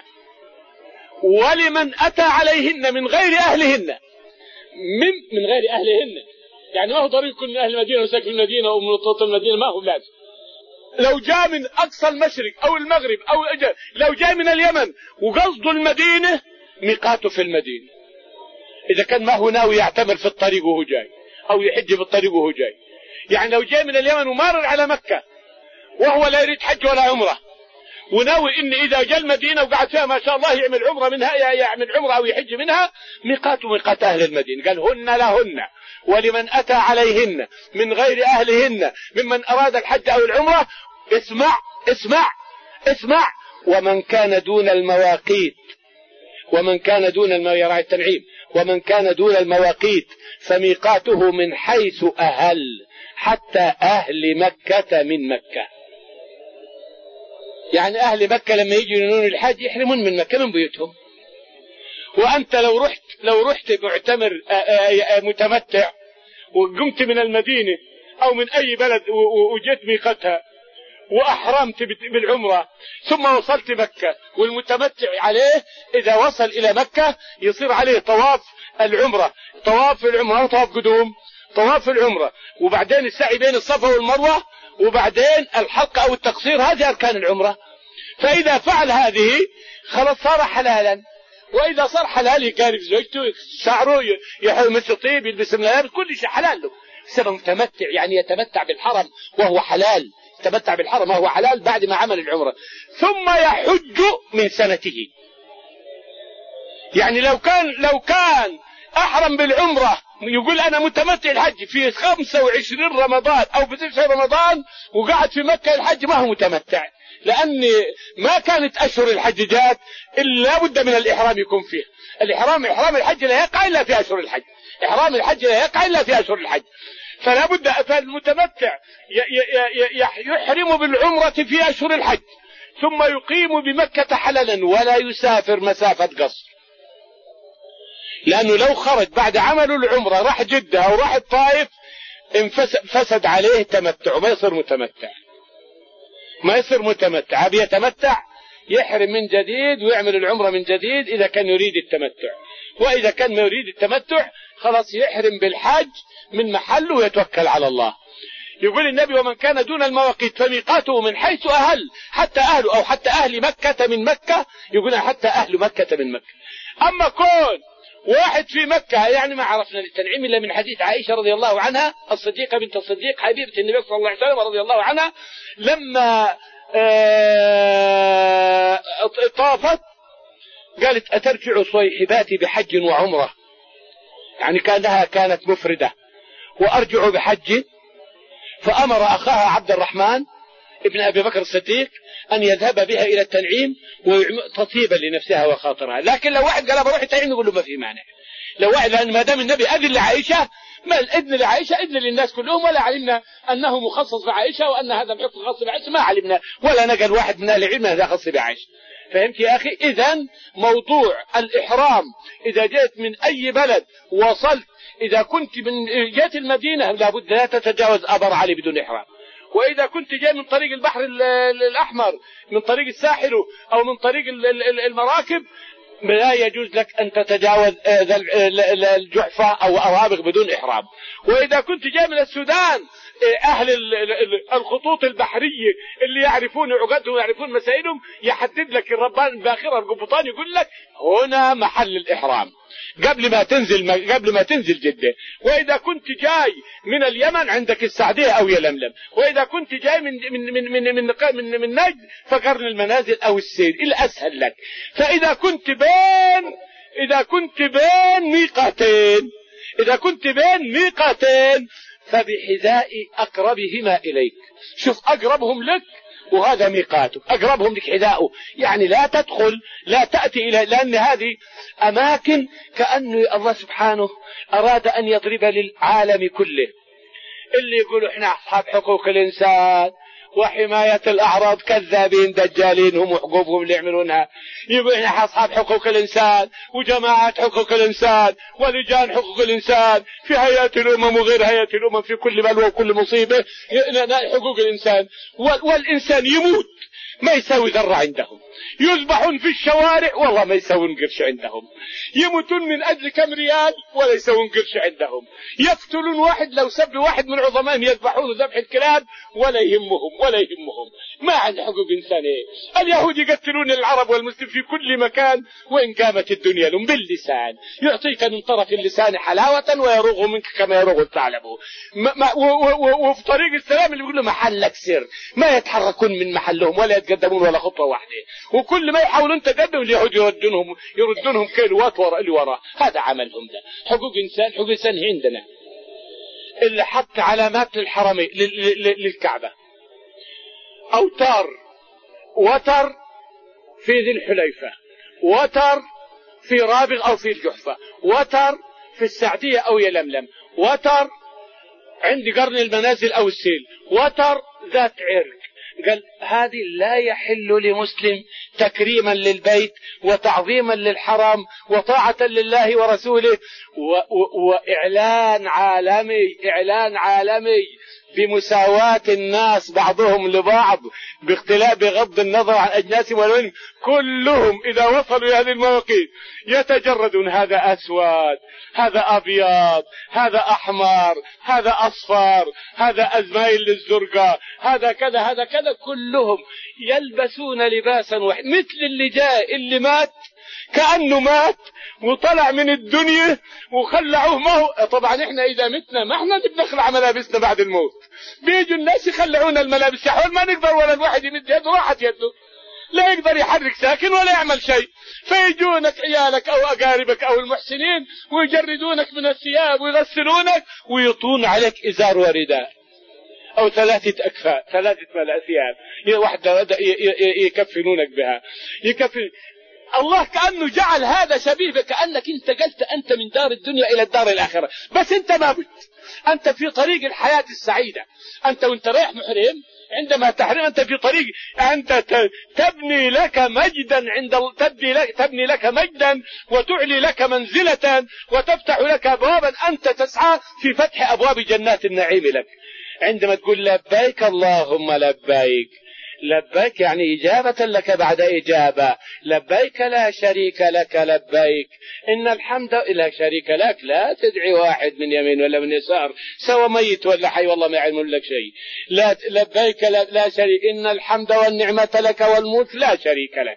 Speaker 1: ولمن أتى عليهن من غير أهلهن، من, من غير أهلهن يعني ما هو ضروري يكون من أهل المدينة وساكن المدينة أو من طرق المدينة، ما هو لازم. لو جاء من أقصى المشرق أو المغرب أو أجل، لو جاء من اليمن وقصده المدينة ميقاته في المدينة، إذا كان ما هو ناوي يعتمر في الطريق وهو جاي أو يحج في الطريق وهو جاي. يعني لو جاء من اليمن ومارر على مكة وهو لا يريد حج ولا عمرة وناوي إن إذا جاء المدينة وقعد فيها ما شاء الله يعمل عمرة منها، يعمل عمرة أو يحج منها، ميقاته ميقات أهل المدينة. قال هن لهن ولمن أتى عليهن من غير أهلهن ممن أراد الحج أو العمرة. اسمع اسمع اسمع ومن كان دون المواقيت، ومن كان دون المواقيت التنعيم، ومن كان دون المواقيت فميقاته من حيث أهل حتى أهل مكة من مكة. يعني أهل مكة لما يجوا ينون الحج يحرمون من مكة من بيوتهم. وأنت لو رحت لو رحت معتمر متمتع وقمت من المدينة أو من أي بلد وجيت ميقاتها وأحرمت بالعمرة ثم وصلت مكة، والمتمتع عليه إذا وصل إلى مكة يصير عليه طواف العمرة، طواف العمرة طواف قدوم، طواف العمرة، وبعدين السعي بين الصفا والمروة، وبعدين الحلق أو التقصير. هذه أركان العمرة. فإذا فعل هذه خلاص صار حلالا. وإذا صار حلال يقارب زوجته، شعره يحول مثل طيب، يلبس ملابس، كل شيء حلال له. سبب متمتع يعني يتمتع بالحرم وهو حلال، يتمتع بالحرم وهو حلال بعد ما عمل العمرة. ثم يحج من سنته. يعني لو كان لو كان أحرم بالعمرة يقول أنا متمتع الحج في خمسة وعشرين رمضان أو في تسعة رمضان وقعد في مكة الحج، ما هو متمتع، لأن ما كانت أشهر الحج جات إلا لابد من الإحرام يكون فيه. الإحرام إحرام الحج لا يقع إلا في أشهر الحج، إحرام الحج لا يقع إلا في أشهر الحج. فلا بد فالمتمتع يحرم بالعمرة في أشهر الحج ثم يقيم بمكة حللا ولا يسافر مسافة قصر، لأنه لو خرج بعد عمل العمرة راح جدة أو راح الطائف فسد عليه تمتع، وما يصير متمتع، ما يصير متمتع. بيتمتع يحرم من جديد ويعمل العمرة من جديد إذا كان يريد التمتع، وإذا كان ما يريد التمتع خلاص يحرم بالحج من محله ويتوكل على الله. يقول النبي ومن كان دون المواقيت فميقاته من حيث أهل، حتى أهله أو حتى أهل مكة من مكة، يقول حتى أهل مكة من مكة. أما كون واحد في مكة يعني ما عرفنا التنعيم إلا من حديث عائشة رضي الله عنها الصديقة بنت الصديق حبيبة النبي صلى الله عليه وسلم رضي الله عنها، لما طافت قالت أترجع صيحباتي بحج وعمرة، يعني كانها كانت مفردة، وأرجع بحج. فأمر أخاها عبد الرحمن ابن أبي بكر الصديق أن يذهب بها إلى التنعيم تطيبا لنفسها وخاطرها. لكن لو واحد قال بروح التنعيم يقول له ما في مانع. لو واحد، لأن ما دام النبي أذن لعائشة، ما الإذن لعائشة إذن للناس كلهم، ولا علمنا أنه مخصص بعائشة وأن هذا الحكم خاص بعائشة، ما علمنا ولا نقل واحد من أهل العلم هذا خاص بعائشة. فهمت يا أخي؟ إذن موضوع الإحرام إذا جئت من أي بلد وصلت، إذا كنت من جهة المدينة لابد لا تتجاوز أبر علي بدون إحرام، وإذا كنت جاي من طريق البحر الأحمر من طريق الساحل أو من طريق المراكب لا يجوز لك أن تتجاوز الجحفة أو أرابغ بدون إحرام. وإذا كنت جاي من السودان أهل الخطوط البحرية اللي يعرفون عقدهم ويعرفون مسائلهم يحدد لك الربان الباخرة القبطان يقول لك هنا محل الإحرام قبل ما تنزل قبل ما تنزل جدة. وإذا كنت جاي من اليمن عندك السعدية أو يلملم. وإذا كنت جاي من من من من من, من, من نجد فقرن المنازل أو السير الأسهل لك. فإذا كنت بين إذا كنت بين ميقاتين إذا كنت بين ميقاتين فبحذاء أقربهما إليك. شوف أقربهم لك وهذا ميقاته، أقربهم لك حذاؤه، يعني لا تدخل لا تأتي إلى، لأن هذه أماكن كأنه الله سبحانه أراد أن يضرب للعالم كله. اللي يقولوا إحنا أصحاب حقوق الإنسان وحماية الأعراض كذابين دجالين هم وحقوقهم اللي يعملونها. يقول إحنا أصحاب حقوق الإنسان وجماعات حقوق الإنسان ولجان حقوق الإنسان في هيئات الأمم وغير هيئات الأمم في كل بلوى وكل مصيبة حقوق الإنسان. والإنسان يموت ما يساوي ذرة عندهم، يذبحون في الشوارع والله ما يساوون قرش عندهم، يموتون من أجل كم ريال ولا يساوون قرش عندهم، يقتلون واحد لو سب واحد من عظمائهم يذبحون ذبح الكلاب ولا يهمهم ولا يهمهم. ما عند حقوق إنسانية. اليهود يقتلون العرب والمسلم في كل مكان وإن قامت الدنيا لهم باللسان، يعطيك من طرف اللسان حلاوة ويروغ منك كما يروغ الثعلب. وفي طريق السلام اللي يقول له محلك سر ما يتحركون من محلهم ولا يتقدمون ولا خطوة واحدة، وكل ما يحاولون تقدم اليهود يردونهم يردونهم كيلوات وراء اللي وراء. هذا عملهم ده حقوق إنسان. حقوق إنسان عندنا اللي حط علامات للحرمين للكعبة، أوتار وتر في ذي الحليفة، وتر في رابغ أو في الجحفة، وتر في السعدية أو يلملم، وتر عند قرن المنازل أو السيل، وتر ذات عرق. قال هذه لا يحل لمسلم تكريما للبيت وتعظيما للحرم وطاعة لله ورسوله و و وإعلان عالمي إعلان عالمي بمساواة الناس بعضهم لبعض باختلاف بغض النظر عن أجناسهم ولونهم، كلهم إذا وصلوا إلى هذه المواقيت يتجردون، هذا أسود، هذا أبيض، هذا أحمر، هذا أصفر، هذا أزمايل للزرقاء، هذا كذا هذا كذا، كلهم يلبسون لباسا واحد، مثل اللي جاء اللي مات كأنه مات وطلع من الدنيا وخلعوه. ما هو طبعا احنا اذا متنا ما احنا بنخلع ملابسنا بعد الموت، بيجوا الناس يخلعون الملابس، يحول ما نقدر ولا الواحد يمد يده، راحت يده، لا يقدر يحرك ساكن ولا يعمل شيء، فيجونك عيالك او اقاربك او المحسنين ويجردونك من الثياب ويغسلونك ويطون عليك ازار ورداء او ثلاثة اكفاء، ثلاثة ثياب واحدة يكفنونك بها، يكفن. الله كأنه جعل هذا شبيه، كأنك انت قلت انت من دار الدنيا الى الدار الاخرة، بس انت ما بت انت في طريق الحياة السعيدة، انت وانت رايح محرم عندما تحرم انت في طريق، انت تبني لك مجدا عند تبني لك تبني لك مجدا وتعلي لك منزلة وتفتح لك ابوابا، انت تسعى في فتح ابواب جنات النعيم لك. عندما تقول لبيك اللهم لبيك، لبيك يعني إجابة لك بعد إجابة، لبيك لا شريك لك لبيك إن الحمد لا شريك لك، لا تدعي واحد من يمين ولا من يسار سوى ميت ولا حي والله ما يعلم لك شيء، لا لبيك لا, لا شريك، إن الحمد والنعمة لك والملك لا شريك لك،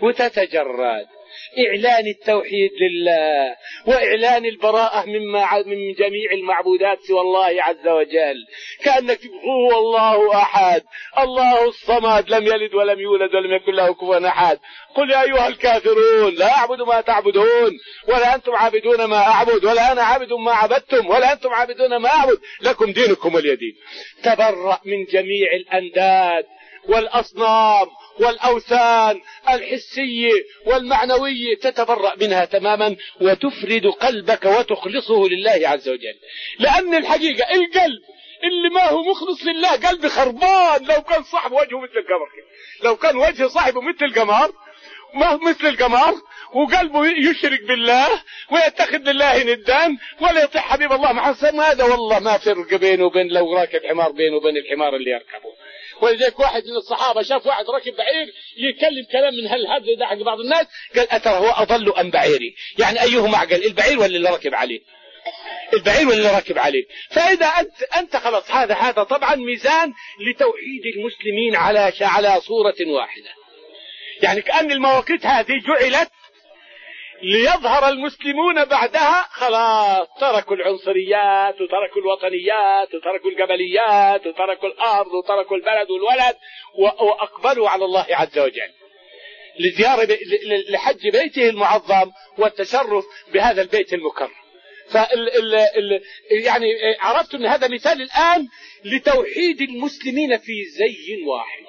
Speaker 1: وتتجرد إعلان التوحيد لله وإعلان البراءة مما من جميع المعبودات سوى الله عز وجل، كأنك هو الله أحد الله الصمد لم يلد ولم يولد ولم يكن له كفوا أحد، قل يا أيها الكافرون لا أعبد ما تعبدون ولا أنتم عابدون ما أعبد ولا أنا عابد ما عبدتم ولا أنتم عابدون ما أعبد لكم دينكم ولي دين. تبرأ من جميع الأنداد والأصنام والأوثان الحسية والمعنوية، تتبرأ منها تماما وتفرد قلبك وتخلصه لله عز وجل، لأن الحقيقة القلب اللي ما هو مخلص لله قلب خربان. لو كان صاحب وجهه مثل القمر، لو كان وجه صاحبه مثل القمر ما مثل القمر وقلبه يشرك بالله ويتخذ لله ندان ولا يطيع حبيب الله محسن، هذا والله ما فرق بينه وبين لو راكب حمار بينه وبين الحمار اللي يركبه. ولذلك واحد من الصحابة شاف واحد راكب بعير يتكلم كلام من هالهذا يضحك بعض الناس، قال أترى هو أضل أم بعيري؟ يعني أيهما أعقل، البعير ولا اللي راكب عليه؟ البعير ولا اللي راكب عليه. فإذا أنت أنت خلاص هذا هذا طبعا ميزان لتوحيد المسلمين على على صورة واحدة، يعني كأن المواقيت هذه جعلت ليظهر المسلمون بعدها خلاص تركوا العنصريات وتركوا الوطنيات وتركوا القبليات وتركوا الأرض وتركوا البلد والولد وأقبلوا على الله عز وجل لزيارة لحج بيته المعظم والتشرف بهذا البيت المكرم. فال ال ال يعني عرفت أن هذا مثال الآن لتوحيد المسلمين في زي واحد،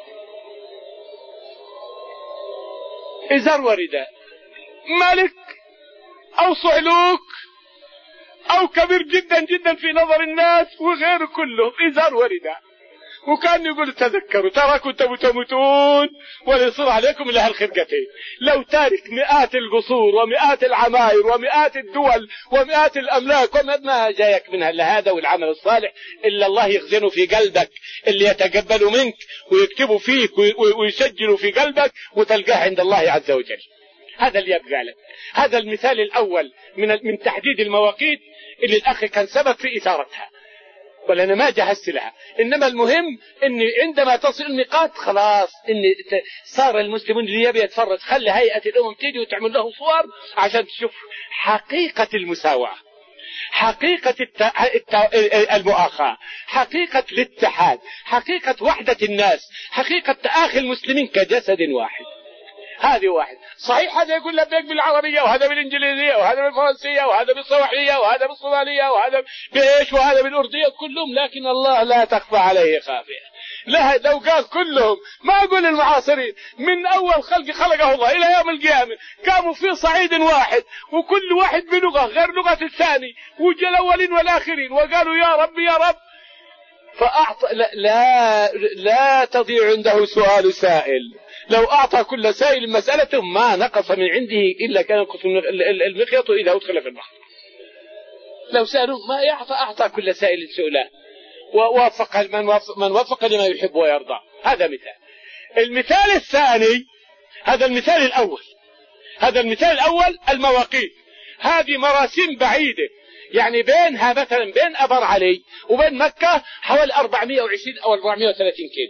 Speaker 1: إزار ورداء، ملك أو صعلوك أو كبير جدا جدا في نظر الناس وغيره كله إزار ورداء، وكان يقول تذكروا ترى كنتم تموتون ولا يصير عليكم إلا هالخرقتين. لو تارك مئات القصور ومئات العماير ومئات الدول ومئات الأملاك وما جايك منها إلا هذا والعمل الصالح إلا الله يخزنه في قلبك اللي يتقبل منك ويكتبه فيك ويسجله في قلبك وتلقاه عند الله عز وجل. هذا اللي يبقى لك. هذا المثال الأول من من تحديد المواقيت اللي الأخ كان سبب في إثارتها، ولا أنا ما جهزت لها، إنما المهم إن عندما تصل النقاط خلاص إن صار المسلمون اللي يبي يتفرج خلي هيئة الأمم تيجي وتعمل له صور عشان تشوف حقيقة المساواة، حقيقة الت... الت... المؤاخاة، حقيقة الاتحاد، حقيقة وحدة الناس، حقيقة تآخي المسلمين كجسد واحد. هذه واحد صحيح، هذا يقول لبيك بالعربية وهذا بالإنجليزية وهذا بالفرنسية وهذا بالصومالية وهذا بالصومالية وهذا بإيش وهذا بالأردية كلهم، لكن الله لا تخفى عليه خافية. لا لو قال كلهم ما أقول المعاصرين من أول خلق خلقه الله إلى يوم القيامة قاموا في صعيد واحد وكل واحد بلغة غير لغة الثاني وجاء الأولين والآخرين وقالوا يا رب يا رب، فأعطى لا, لا لا تضيع عنده سؤال سائل. لو أعطى كل سائل مسألته ما نقص من عنده إلا كان ينقص المخيط إذا أدخل في البحر. لو سألوا ما يعطى أعطى كل سائل سؤاله ووافق من وافق, من وافق لما يحب ويرضى. هذا مثال. المثال الثاني، هذا المثال الأول، هذا المثال الأول المواقيت. هذه مراسيم بعيدة، يعني بينها مثلا بين أبر علي وبين مكة حوالي أربعمائة وعشرين أو أربعمائة وثلاثين كيلو،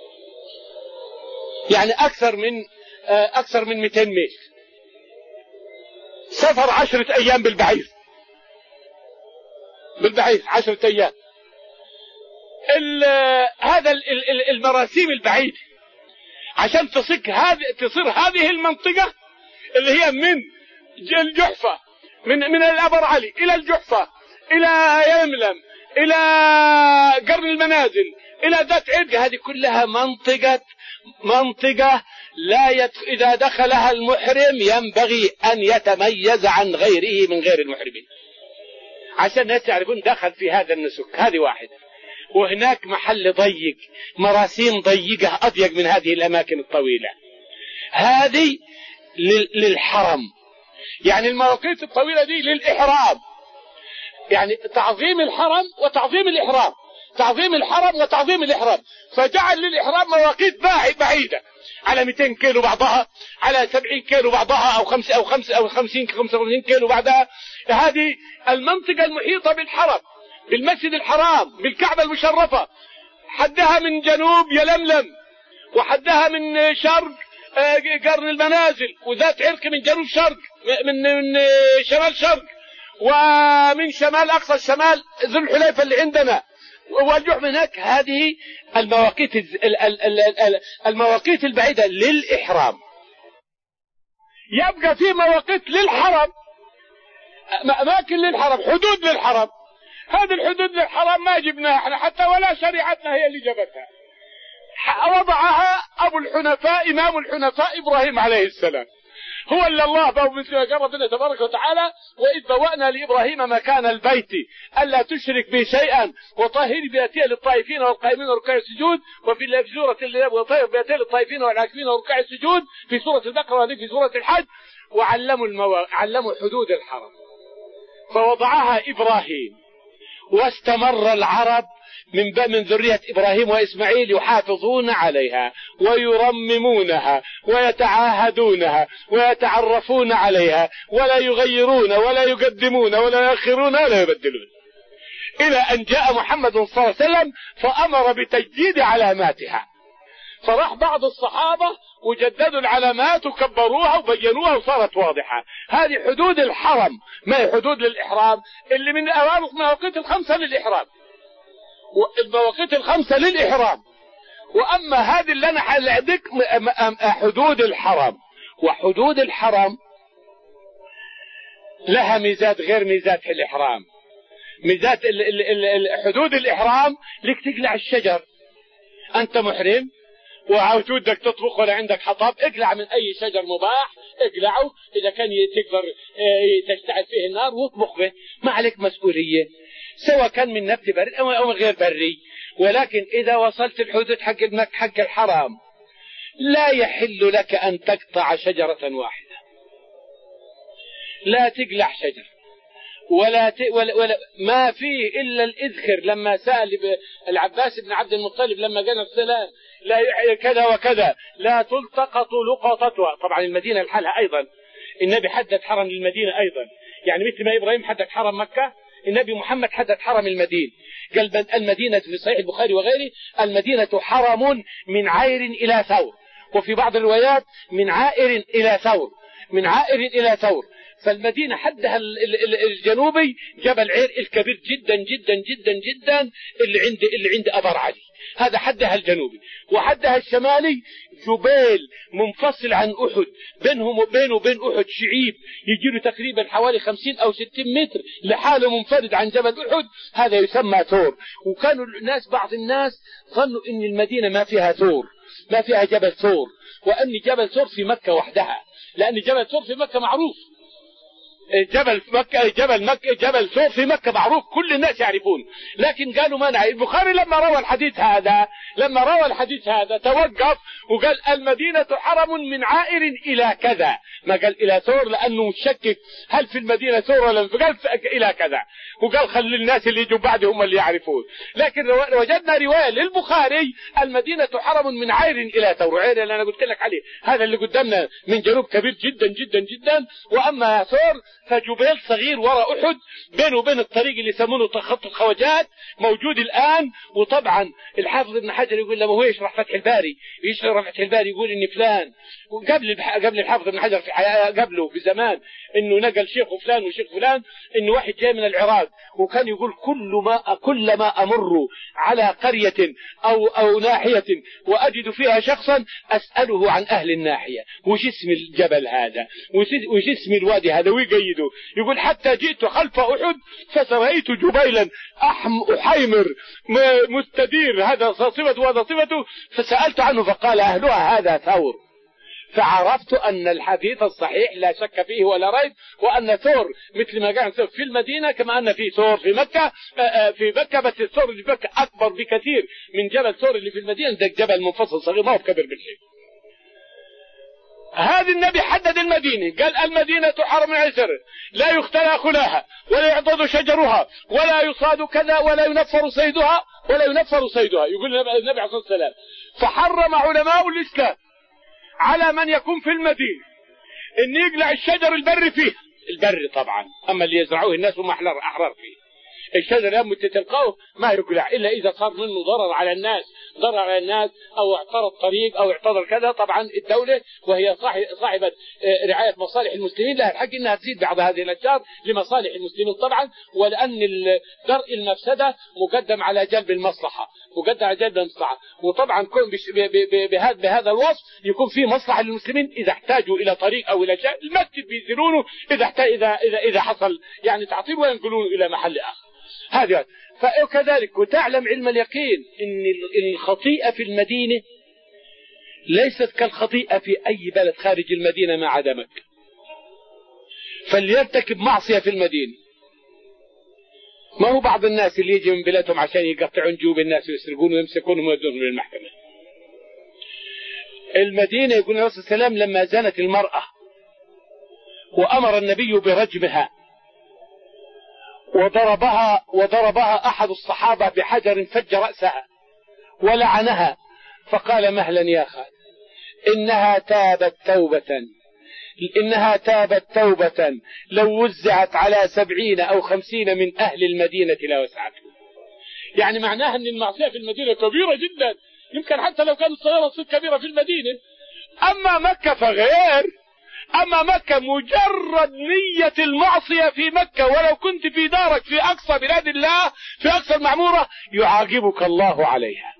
Speaker 1: يعني أكثر من أكثر من مئتين ميل، سفر عشرة أيام بالبعير، بالبعير عشرة أيام. هذا المراسيم البعيدة عشان تصك هذه تصير هذه المنطقة اللي هي من الجحفة، من من الأبر علي إلى الجحفة إلى يملم إلى قرن المنازل إلى ذات عرقة، هذه كلها منطقة منطقة لا يدخ... إذا دخلها المحرم ينبغي أن يتميز عن غيره من غير المحرمين عشان الناس يعرفون دخل في هذا النسك. هذه واحد. وهناك محل ضيق، مراسيم ضيقة أضيق من هذه الأماكن الطويلة. هذه للحرم، يعني المواقيت الطويلة دي للإحرام، يعني تعظيم الحرم وتعظيم الإحرام، تعظيم الحرم وتعظيم الإحرام. فجعل للإحرام مواقيت بعيدة على مئتين كيلو بعضها، على سبعين كيلو بعضها، أو خمسة أو خمسة أو خمسين خمسة وخمسين كيلو بعدها. هذه المنطقة المحيطة بالحرم، بالمسجد الحرام، بالكعبة المشرفة، حدها من جنوب يلملم، وحدها من شرق قرن المنازل، وذات عرق من جنوب شرق، من من شمال شرق، ومن شمال أقصى الشمال ذو الحليفة اللي عندنا، والجحف هناك. هذه المواقيت المواقيت البعيدة للإحرام. يبقى في مواقيت للحرم، أماكن للحرم، حدود للحرم. هذه الحدود للحرم ما جبناها احنا حتى، ولا شريعتنا هي اللي جابتها، وضعها أبو الحنفاء إمام الحنفاء إبراهيم عليه السلام. هو اللي الله قال ربنا تبارك وتعالى: وإذ بوأنا لإبراهيم مكان البيت ألا تشرك بي شيئا وطهر بيتي للطائفين والقائمين وركع السجود. وفي سورة وطهر بيتي للطائفين والعاكفين وركع السجود في سورة البقرة، وهذه في سورة الحج. وعلموا المو... علموا حدود الحرم، فوضعها إبراهيم، واستمر العرب من من ذرية إبراهيم وإسماعيل يحافظون عليها ويرممونها ويتعاهدونها ويتعرفون عليها، ولا يغيرون ولا يقدمون ولا يؤخرون ولا يبدلون، إلى أن جاء محمد صلى الله عليه وسلم فأمر بتجديد علاماتها. فراح بعض الصحابة وجددوا العلامات وكبروها وبينوها وصارت واضحة. هذه حدود الحرم، ما هي حدود للإحرام اللي من أوامر المواقيت الخمسة للإحرام، والمواقيت الخمسة للإحرام. وأما هذه اللي أنا حلعدك حدود الحرم. وحدود الحرم لها ميزات غير ميزات الإحرام. ميزات حدود الإحرام لك تقلع الشجر، أنت محرم وعاوز ودك تطبخ ولا عندك حطب، اقلع من أي شجر مباح، اقلعه إذا كان تقدر تشتعل فيه النار واطبخ به، ما عليك مسؤولية، سواء كان من نبت بري أو غير بري. ولكن إذا وصلت الحدود حق المك حق الحرام لا يحل لك أن تقطع شجرة واحدة، لا تقلع شجر ولا, ت... ولا, ولا ما فيه إلا الإذخر. لما سأل العباس بن عبد المطلب لما قال السلام لا كذا وكذا لا تلتقط لقطتها. طبعا المدينة الحالة أيضا النبي حدد حرم للمدينة أيضا، يعني مثل ما إبراهيم حدد حرم مكة، النبي محمد حدد حرم المدينة. قال المدينة في صحيح البخاري وغيره: المدينة حرم من عير إلى ثور، وفي بعض الروايات من عائر إلى ثور، من عائر إلى ثور. فالمدينة حدها الجنوبي جبل عير الكبير جدا جدا جدا جدا اللي عند اللي عند أبر علي، هذا حدها الجنوبي. وحدها الشمالي جبال منفصل عن أحد، بينهم وبينه وبين أحد شعيب يجي له تقريبا حوالي خمسين أو ستين متر لحاله منفرد عن جبل أحد، هذا يسمى ثور. وكانوا الناس بعض الناس ظنوا إن المدينة ما فيها ثور، ما فيها جبل ثور، وأن جبل ثور في مكة وحدها، لأن جبل ثور في مكة معروف جبل في مكة، جبل مكة، جبل ثور في مكة معروف كل الناس يعرفون، لكن قالوا ما نعرف. البخاري لما روى الحديث هذا لما روى الحديث هذا توقف وقال المدينة حرم من عائر إلى كذا، ما قال إلى ثور لأنه مشكك هل في المدينة ثور ولا قال إلى كذا، وقال خلي الناس اللي يجوا بعد هم اللي يعرفون. لكن وجدنا رواية للبخاري المدينة حرم من عائر إلى ثور، عائر اللي أنا قلت لك عليه هذا اللي قدامنا من جنوب كبير جدا جدا جدا، وأما ثور فجبيل صغير وراء أحد بينه وبين الطريق اللي يسمونه خط الخواجات موجود الآن. وطبعا الحافظ ابن حجر يقول لما هو يشرح فتح الباري يشرح فتح الباري يقول إن فلان قبل قبل الحافظ ابن حجر في حياة قبله بزمان إنه نقل شيخ فلان وشيخ فلان إنه واحد جاي من العراق وكان يقول كل ما كل ما أمر على قرية أو أو ناحية وأجد فيها شخصا أسأله عن أهل الناحية وش اسم الجبل هذا وش اسم الوادي هذا ويقيده. يقول حتى جئت خلف أحد فسرأيت جبيلا أحم أحيمر مستدير هذا صفته وهذا صفته، فسألت عنه فقال أهلها هذا ثور. فعرفت أن الحديث الصحيح لا شك فيه ولا ريب، وأن ثور مثل ما قال في المدينة كما أن في ثور في مكة في مكة، بس الثور اللي في مكة أكبر بكثير من جبل ثور اللي في المدينة، ده جبل منفصل صغير ما هو كبير بالشيء. هذا النبي حدد المدينة قال المدينة حرم عسر لا يختلى خلاها ولا يعضد شجرها ولا يصاد كذا ولا ينفر صيدها ولا ينفر صيدها. يقول النبي عليه الصلاة والسلام فحرم علماء الإسلام على من يكون في المدينة ان يقلع الشجر البر فيه، البر طبعا اما اللي يزرعوه الناس هم احرار احرار فيه. الشجر لما تلقاه ما يقلع الا اذا صار منه ضرر على الناس، ضرر على الناس او اعترض طريق او اعترض كذا. طبعا الدولة وهي صاحبة رعاية مصالح المسلمين لها الحق انها تزيد بعض هذه الاشجار لمصالح المسلمين طبعا، ولان درء المفسدة مقدم على جلب المصلحة مقدم على جلب المصلحة. وطبعا بهذا بهذا الوصف يكون في مصلحة للمسلمين اذا احتاجوا الى طريق او الى شيء المسجد بيزيلونه اذا اذا اذا اذا حصل يعني تعطيل وينقلونه الى محل اخر. هذا فكذلك وتعلم علم اليقين ان الخطيئة في المدينة ليست كالخطيئة في اي بلد خارج المدينة ما عدا مكة. فليرتكب معصية في المدينة ما هو بعض الناس اللي يجي من بلادهم عشان يقطعون جيوب الناس ويسرقون ويمسكونهم ويودونهم للمحكمة. المدينة يقول الرسول صلى الله عليه وسلم لما زنت المرأة وأمر النبي برجمها وضربها وضربها أحد الصحابة بحجر فج رأسها ولعنها فقال مهلا يا خالد إنها تابت توبة إنها تابت توبة لو وزعت على سبعين أو خمسين من أهل المدينة لا وسعتهم. يعني معناها أن المعصية في المدينة كبيرة جدا، يمكن حتى لو كانت الصغيرة تصير كبيرة في المدينة. أما مكة فغير، أما مكة مجرد نية المعصية في مكة ولو كنت في دارك في أقصى بلاد الله في أقصى المعمورة يعاقبك الله عليها.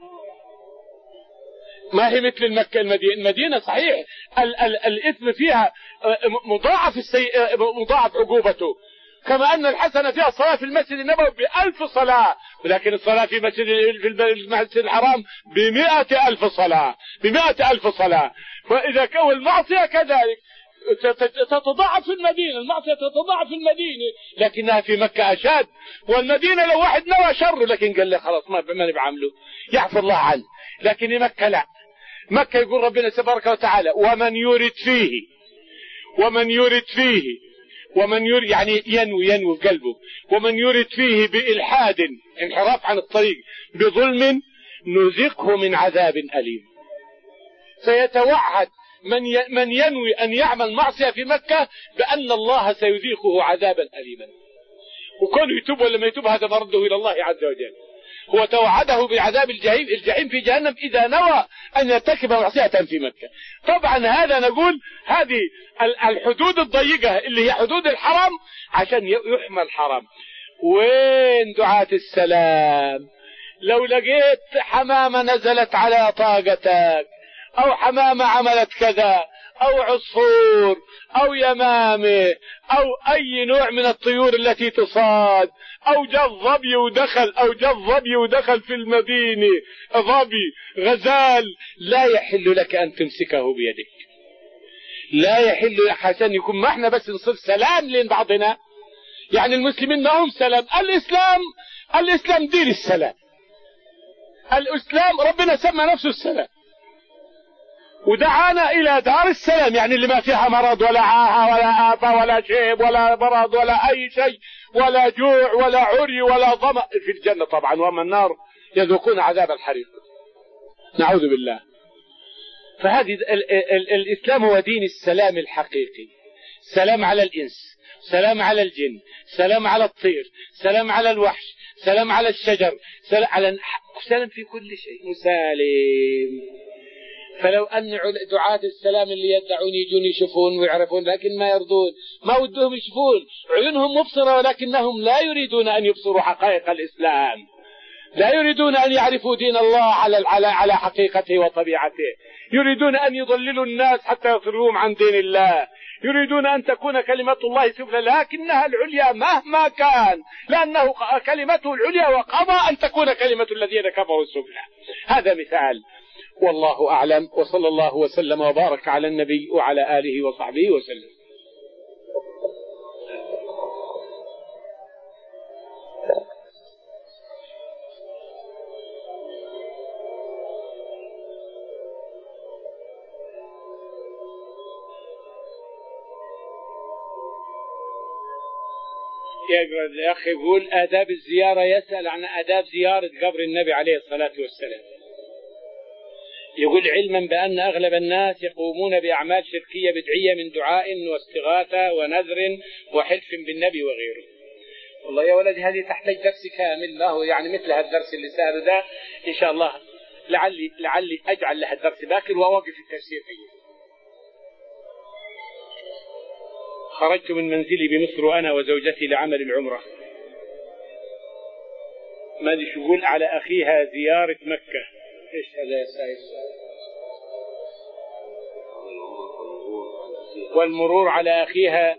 Speaker 1: ما هي مثل المكة المدينة. المدينة صحيح ال ال الإثم فيها مضاعف السي... مضاعف عقوبته، كما أن الحسنة فيها الصلاة في المسجد النبوي بألف صلاة، ولكن الصلاة في مسجد في المسجد الحرام بمئة ألف صلاة بمئة ألف صلاة. فإذا كان المعصية كذلك تتضاعف في المدينة، المعصية تتضاعف في المدينة لكنها في مكة أشد. والمدينة لو واحد نوى شر لكن قال له خلاص ما ما بعمله يعفو الله عنه، لكن مكة لا. مكة يقول ربنا تبارك وتعالى ومن يرد فيه ومن يرد فيه ومن يرد يعني ينوي ينوي في قلبه ومن يرد فيه بإلحاد انحراف عن الطريق بظلم نذقه من عذاب أليم. سيتوعد من من ينوي أن يعمل معصية في مكة بأن الله سيذيقه عذابا أليما، وكونه يتوب ولا ما يتوب هذا مرده إلى الله عز وجل. هو توعده بعذاب الجحيم الجحيم في جهنم إذا نوى أن يرتكب معصية في مكة. طبعا هذا نقول هذه الحدود الضيقة اللي هي حدود الحرم عشان يحمى الحرم. وين دعاة السلام؟ لو لقيت حمامة نزلت على طاقتك أو حمامة عملت كذا أو عصفور أو يمامة أو أي نوع من الطيور التي تصاد أو جاء ظبي ودخل أو جاء ظبي ودخل في المدينة ظبي غزال لا يحل لك أن تمسكه بيدك، لا يحل عشان يكون ما احنا بس نصير سلام لين بعضنا. يعني المسلمين ما هم سلام. الإسلام الإسلام دين السلام. الإسلام ربنا سمى نفسه السلام ودعانا إلى دار السلام، يعني اللي ما فيها مرض ولا عاهة ولا آفة ولا شيب ولا مرض ولا أي شيء ولا جوع ولا عري ولا ظمأ في الجنة طبعا، وأما النار يذوقون عذاب الحريق، نعوذ بالله. فهذه ال ال ال الإسلام هو دين السلام الحقيقي. سلام على الإنس، سلام على الجن، سلام على الطير، سلام على الوحش، سلام على الشجر، سلام على سلام في كل شيء، مسالم. فلو أن دعاة السلام اللي يدعون يجون يشوفون ويعرفون لكن ما يرضون، ما ودهم يشوفون، عيونهم مبصرة ولكنهم لا يريدون أن يبصروا حقائق الإسلام، لا يريدون أن يعرفوا دين الله على على على حقيقته وطبيعته، يريدون أن يضللوا الناس حتى يصرفوهم عن دين الله، يريدون أن تكون كلمة الله سفلى لكنها العليا مهما كان، لأنه كلمته العليا وقضى أن تكون كلمة الذين كفروا السفلى. هذا مثال، والله أعلم، وصلى الله وسلم وبارك على النبي وعلى آله وصحبه وسلم. يقرأ الأخ يقول آداب الزيارة، يسأل عن آداب زيارة قبر النبي عليه الصلاة والسلام. يقول علما بأن أغلب الناس يقومون بأعمال شركية بدعية من دعاء واستغاثة ونذر وحلف بالنبي وغيره. والله يا ولدي هذه تحتاج درس كامل له، يعني مثل هالدرس اللي سأله ده إن شاء الله لعلي لعلي أجعل له الدرس باكر وأوقف التفسير فيه. خرجت من منزلي بمصر وأنا وزوجتي لعمل العمرة. ما ادري شو يقول على أخيها زيارة مكة. إيش هذا يا سائل؟ والمرور على أخيها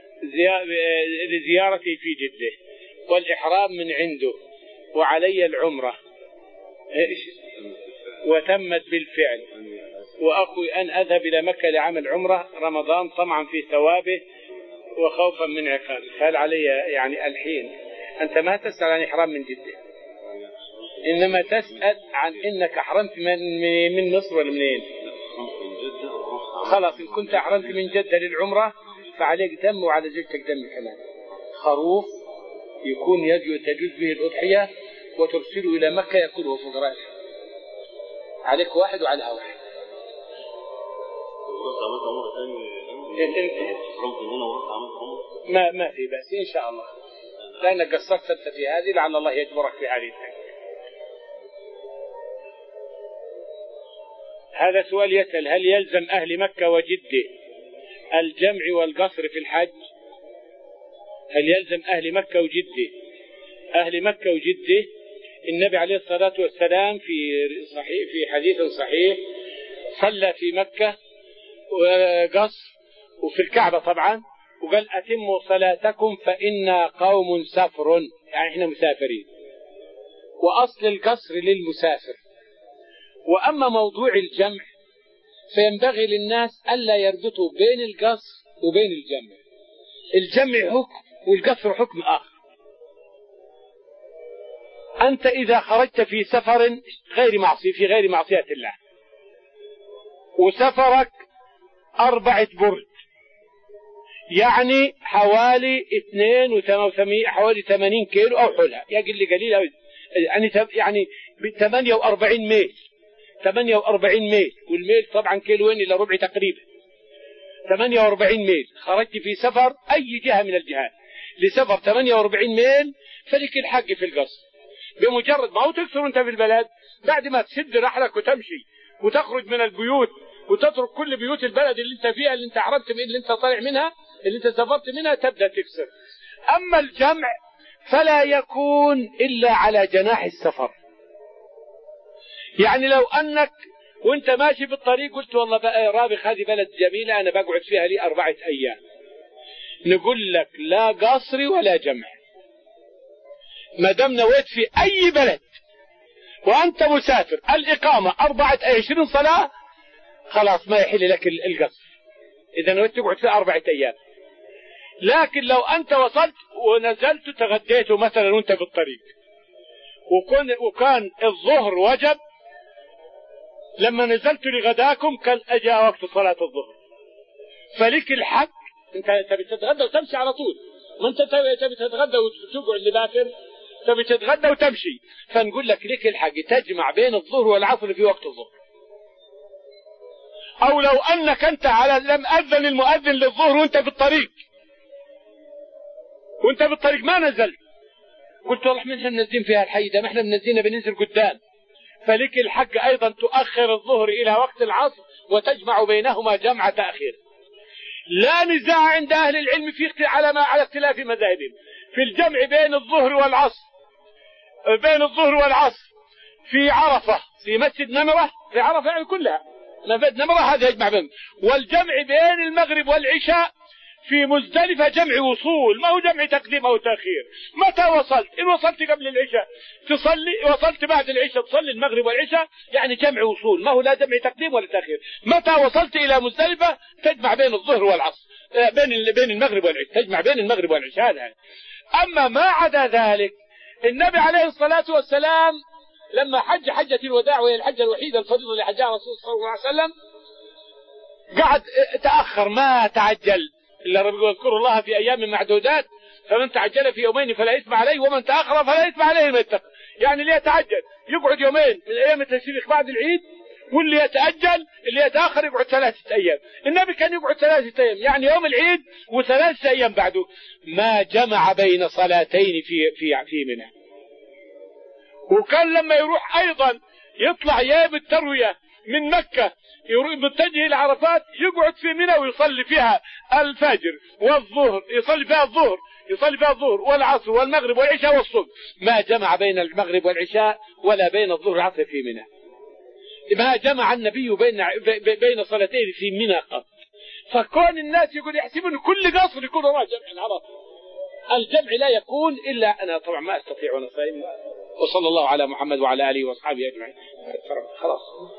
Speaker 1: لزيارتي في جدة والإحرام من عنده وعلي العمرة إيش وتمت بالفعل، وأخوي أن أذهب إلى مكة لعمل عمرة رمضان طمعا في ثوابه وخوفا من عقابه. فهل علي يعني الحين أنت ما تسأل عن إحرام من جدة، إنما تسأل عن إنك أحرمت من من مصر ولا منين؟ خلاص إن كنت أحرمت من جدة للعمرة فعليك دم وعلى زوجتك دم كمان. خروف يكون تجوز به الأضحية وترسله إلى مكة يأكله فقراء. عليك واحد وعليها واحد. ما ما في بأس إن شاء الله، لأنك قصرت أنت في هذه لعل الله يجبرك في هذه الثانية. هذا سؤال يسأل هل يلزم أهل مكة وجدة الجمع والقصر في الحج؟ هل يلزم أهل مكة وجدة أهل مكة وجدة النبي عليه الصلاة والسلام في صحيح في حديث صحيح صلى في مكة وقصر وفي الكعبة طبعا، وقال أتموا صلاتكم فإنا قوم سفر، يعني إحنا مسافرين، وأصل القصر للمسافر. وأما موضوع الجمع فينبغي للناس ألا يربطوا بين القصر وبين الجمع. الجمع حكم والقصر حكم آخر. أنت إذا خرجت في سفر غير معصية في غير معصية الله وسفرك أربعة برد، يعني حوالي اثنين وثمانية حوالي ثمانين كيلو أو حولها، يقل لي قليل أو يعني يعني ثمانية وأربعين ميل ثمانية وأربعين ميل، والميل طبعا كيلوين إلى ربع تقريبا. ثمانية وأربعين ميل خرجت في سفر أي جهة من الجهات لسفر ثمانية وأربعين ميل فلك الحق في القصر. بمجرد ما هو تكسر أنت في البلد بعد ما تسد رحلك وتمشي وتخرج من البيوت وتترك كل بيوت البلد اللي انت فيها اللي انت عرفت من اللي انت طالع منها اللي انت سافرت منها تبدأ تكسر. أما الجمع فلا يكون إلا على جناح السفر. يعني لو أنك وانت ماشي في الطريق قلت والله بقى رابخ هذه بلد جميلة أنا بقعد فيها لي أربعة أيام، نقول لك لا قصر ولا جمع. ما دام نويت في أي بلد وأنت مسافر الإقامة أربعة عشرين صلاة خلاص ما يحل لك القصر. إذا نويت تقعد فيها أربعة أيام. لكن لو أنت وصلت ونزلت تغديت مثلا وأنت في الطريق وكان, وكان الظهر وجب، لما نزلت لغداكم كان أجا وقت صلاة الظهر، فلك الحق. أنت تبي تتغدى وتمشي على طول، ما أنت تبي تتغدى وتقعد لباكر، تبي تتغدى وتمشي. فنقول لك لك الحق تجمع بين الظهر والعصر في وقت الظهر. أو لو أنك أنت على لم أذن المؤذن للظهر وأنت في الطريق، وأنت في الطريق ما نزلت، قلت والله احنا منزلين فيها الحي ده، ما احنا منزلين بننزل قدام، فلك الحق أيضا تؤخر الظهر إلى وقت العصر وتجمع بينهما جمع تأخير. لا نزاع عند أهل العلم في على ما على اختلاف مذاهبهم في الجمع بين الظهر والعصر، بين الظهر والعصر في عرفة في مسجد نمرة، في عرفة يعني كلها مسجد نمرة هذا يجمع بينهم، والجمع بين المغرب والعشاء في مزدلفة جمع وصول، ما هو جمع تقديم أو تأخير. متى وصلت؟ إن وصلت قبل العشاء تصلي، وصلت بعد العشاء تصلي المغرب والعشاء، يعني جمع وصول، ما هو لا جمع تقديم ولا تأخير. متى وصلت إلى مزدلفة تجمع بين الظهر والعصر، بين بين المغرب والعشاء، تجمع بين المغرب والعشاء هذا. أما ما عدا ذلك، النبي عليه الصلاة والسلام لما حج حجة الوداع وهي الحجة الوحيدة الفريضة اللي حجها الرسول صلى الله عليه وسلم، قعد تأخر ما تعجل، إلا رب يذكر الله في أيام معدودات، فمن تعجل في يومين فلا إثم عليه ومن تأخر فلا إثم عليه ما يتقى. يعني اللي يتعجل يقعد يومين من أيام التشريق بعد العيد، واللي يتأجل اللي يتأخر يقعد ثلاثة أيام. النبي كان يقعد ثلاثة أيام، يعني يوم العيد وثلاثة أيام بعده، ما جمع بين صلاتين في في في منى. وكان لما يروح أيضا يطلع يوم التروية من مكة متجه إلى عرفات، يقعد في منى ويصلي فيها الفجر والظهر، يصلي فيها الظهر يصلي فيها الظهر والعصر والمغرب والعشاء والصبح، ما جمع بين المغرب والعشاء ولا بين الظهر والعصر في منى. ما جمع النبي بين بين صلاتين في منى قط. فكون الناس يقول يحسبون كل قصر يكون وراء جمع العرب، الجمع لا يكون إلا أنا طبعا ما أستطيع وأنا صايم. وصلى الله على محمد وعلى آله وأصحابه أجمعين. خلاص.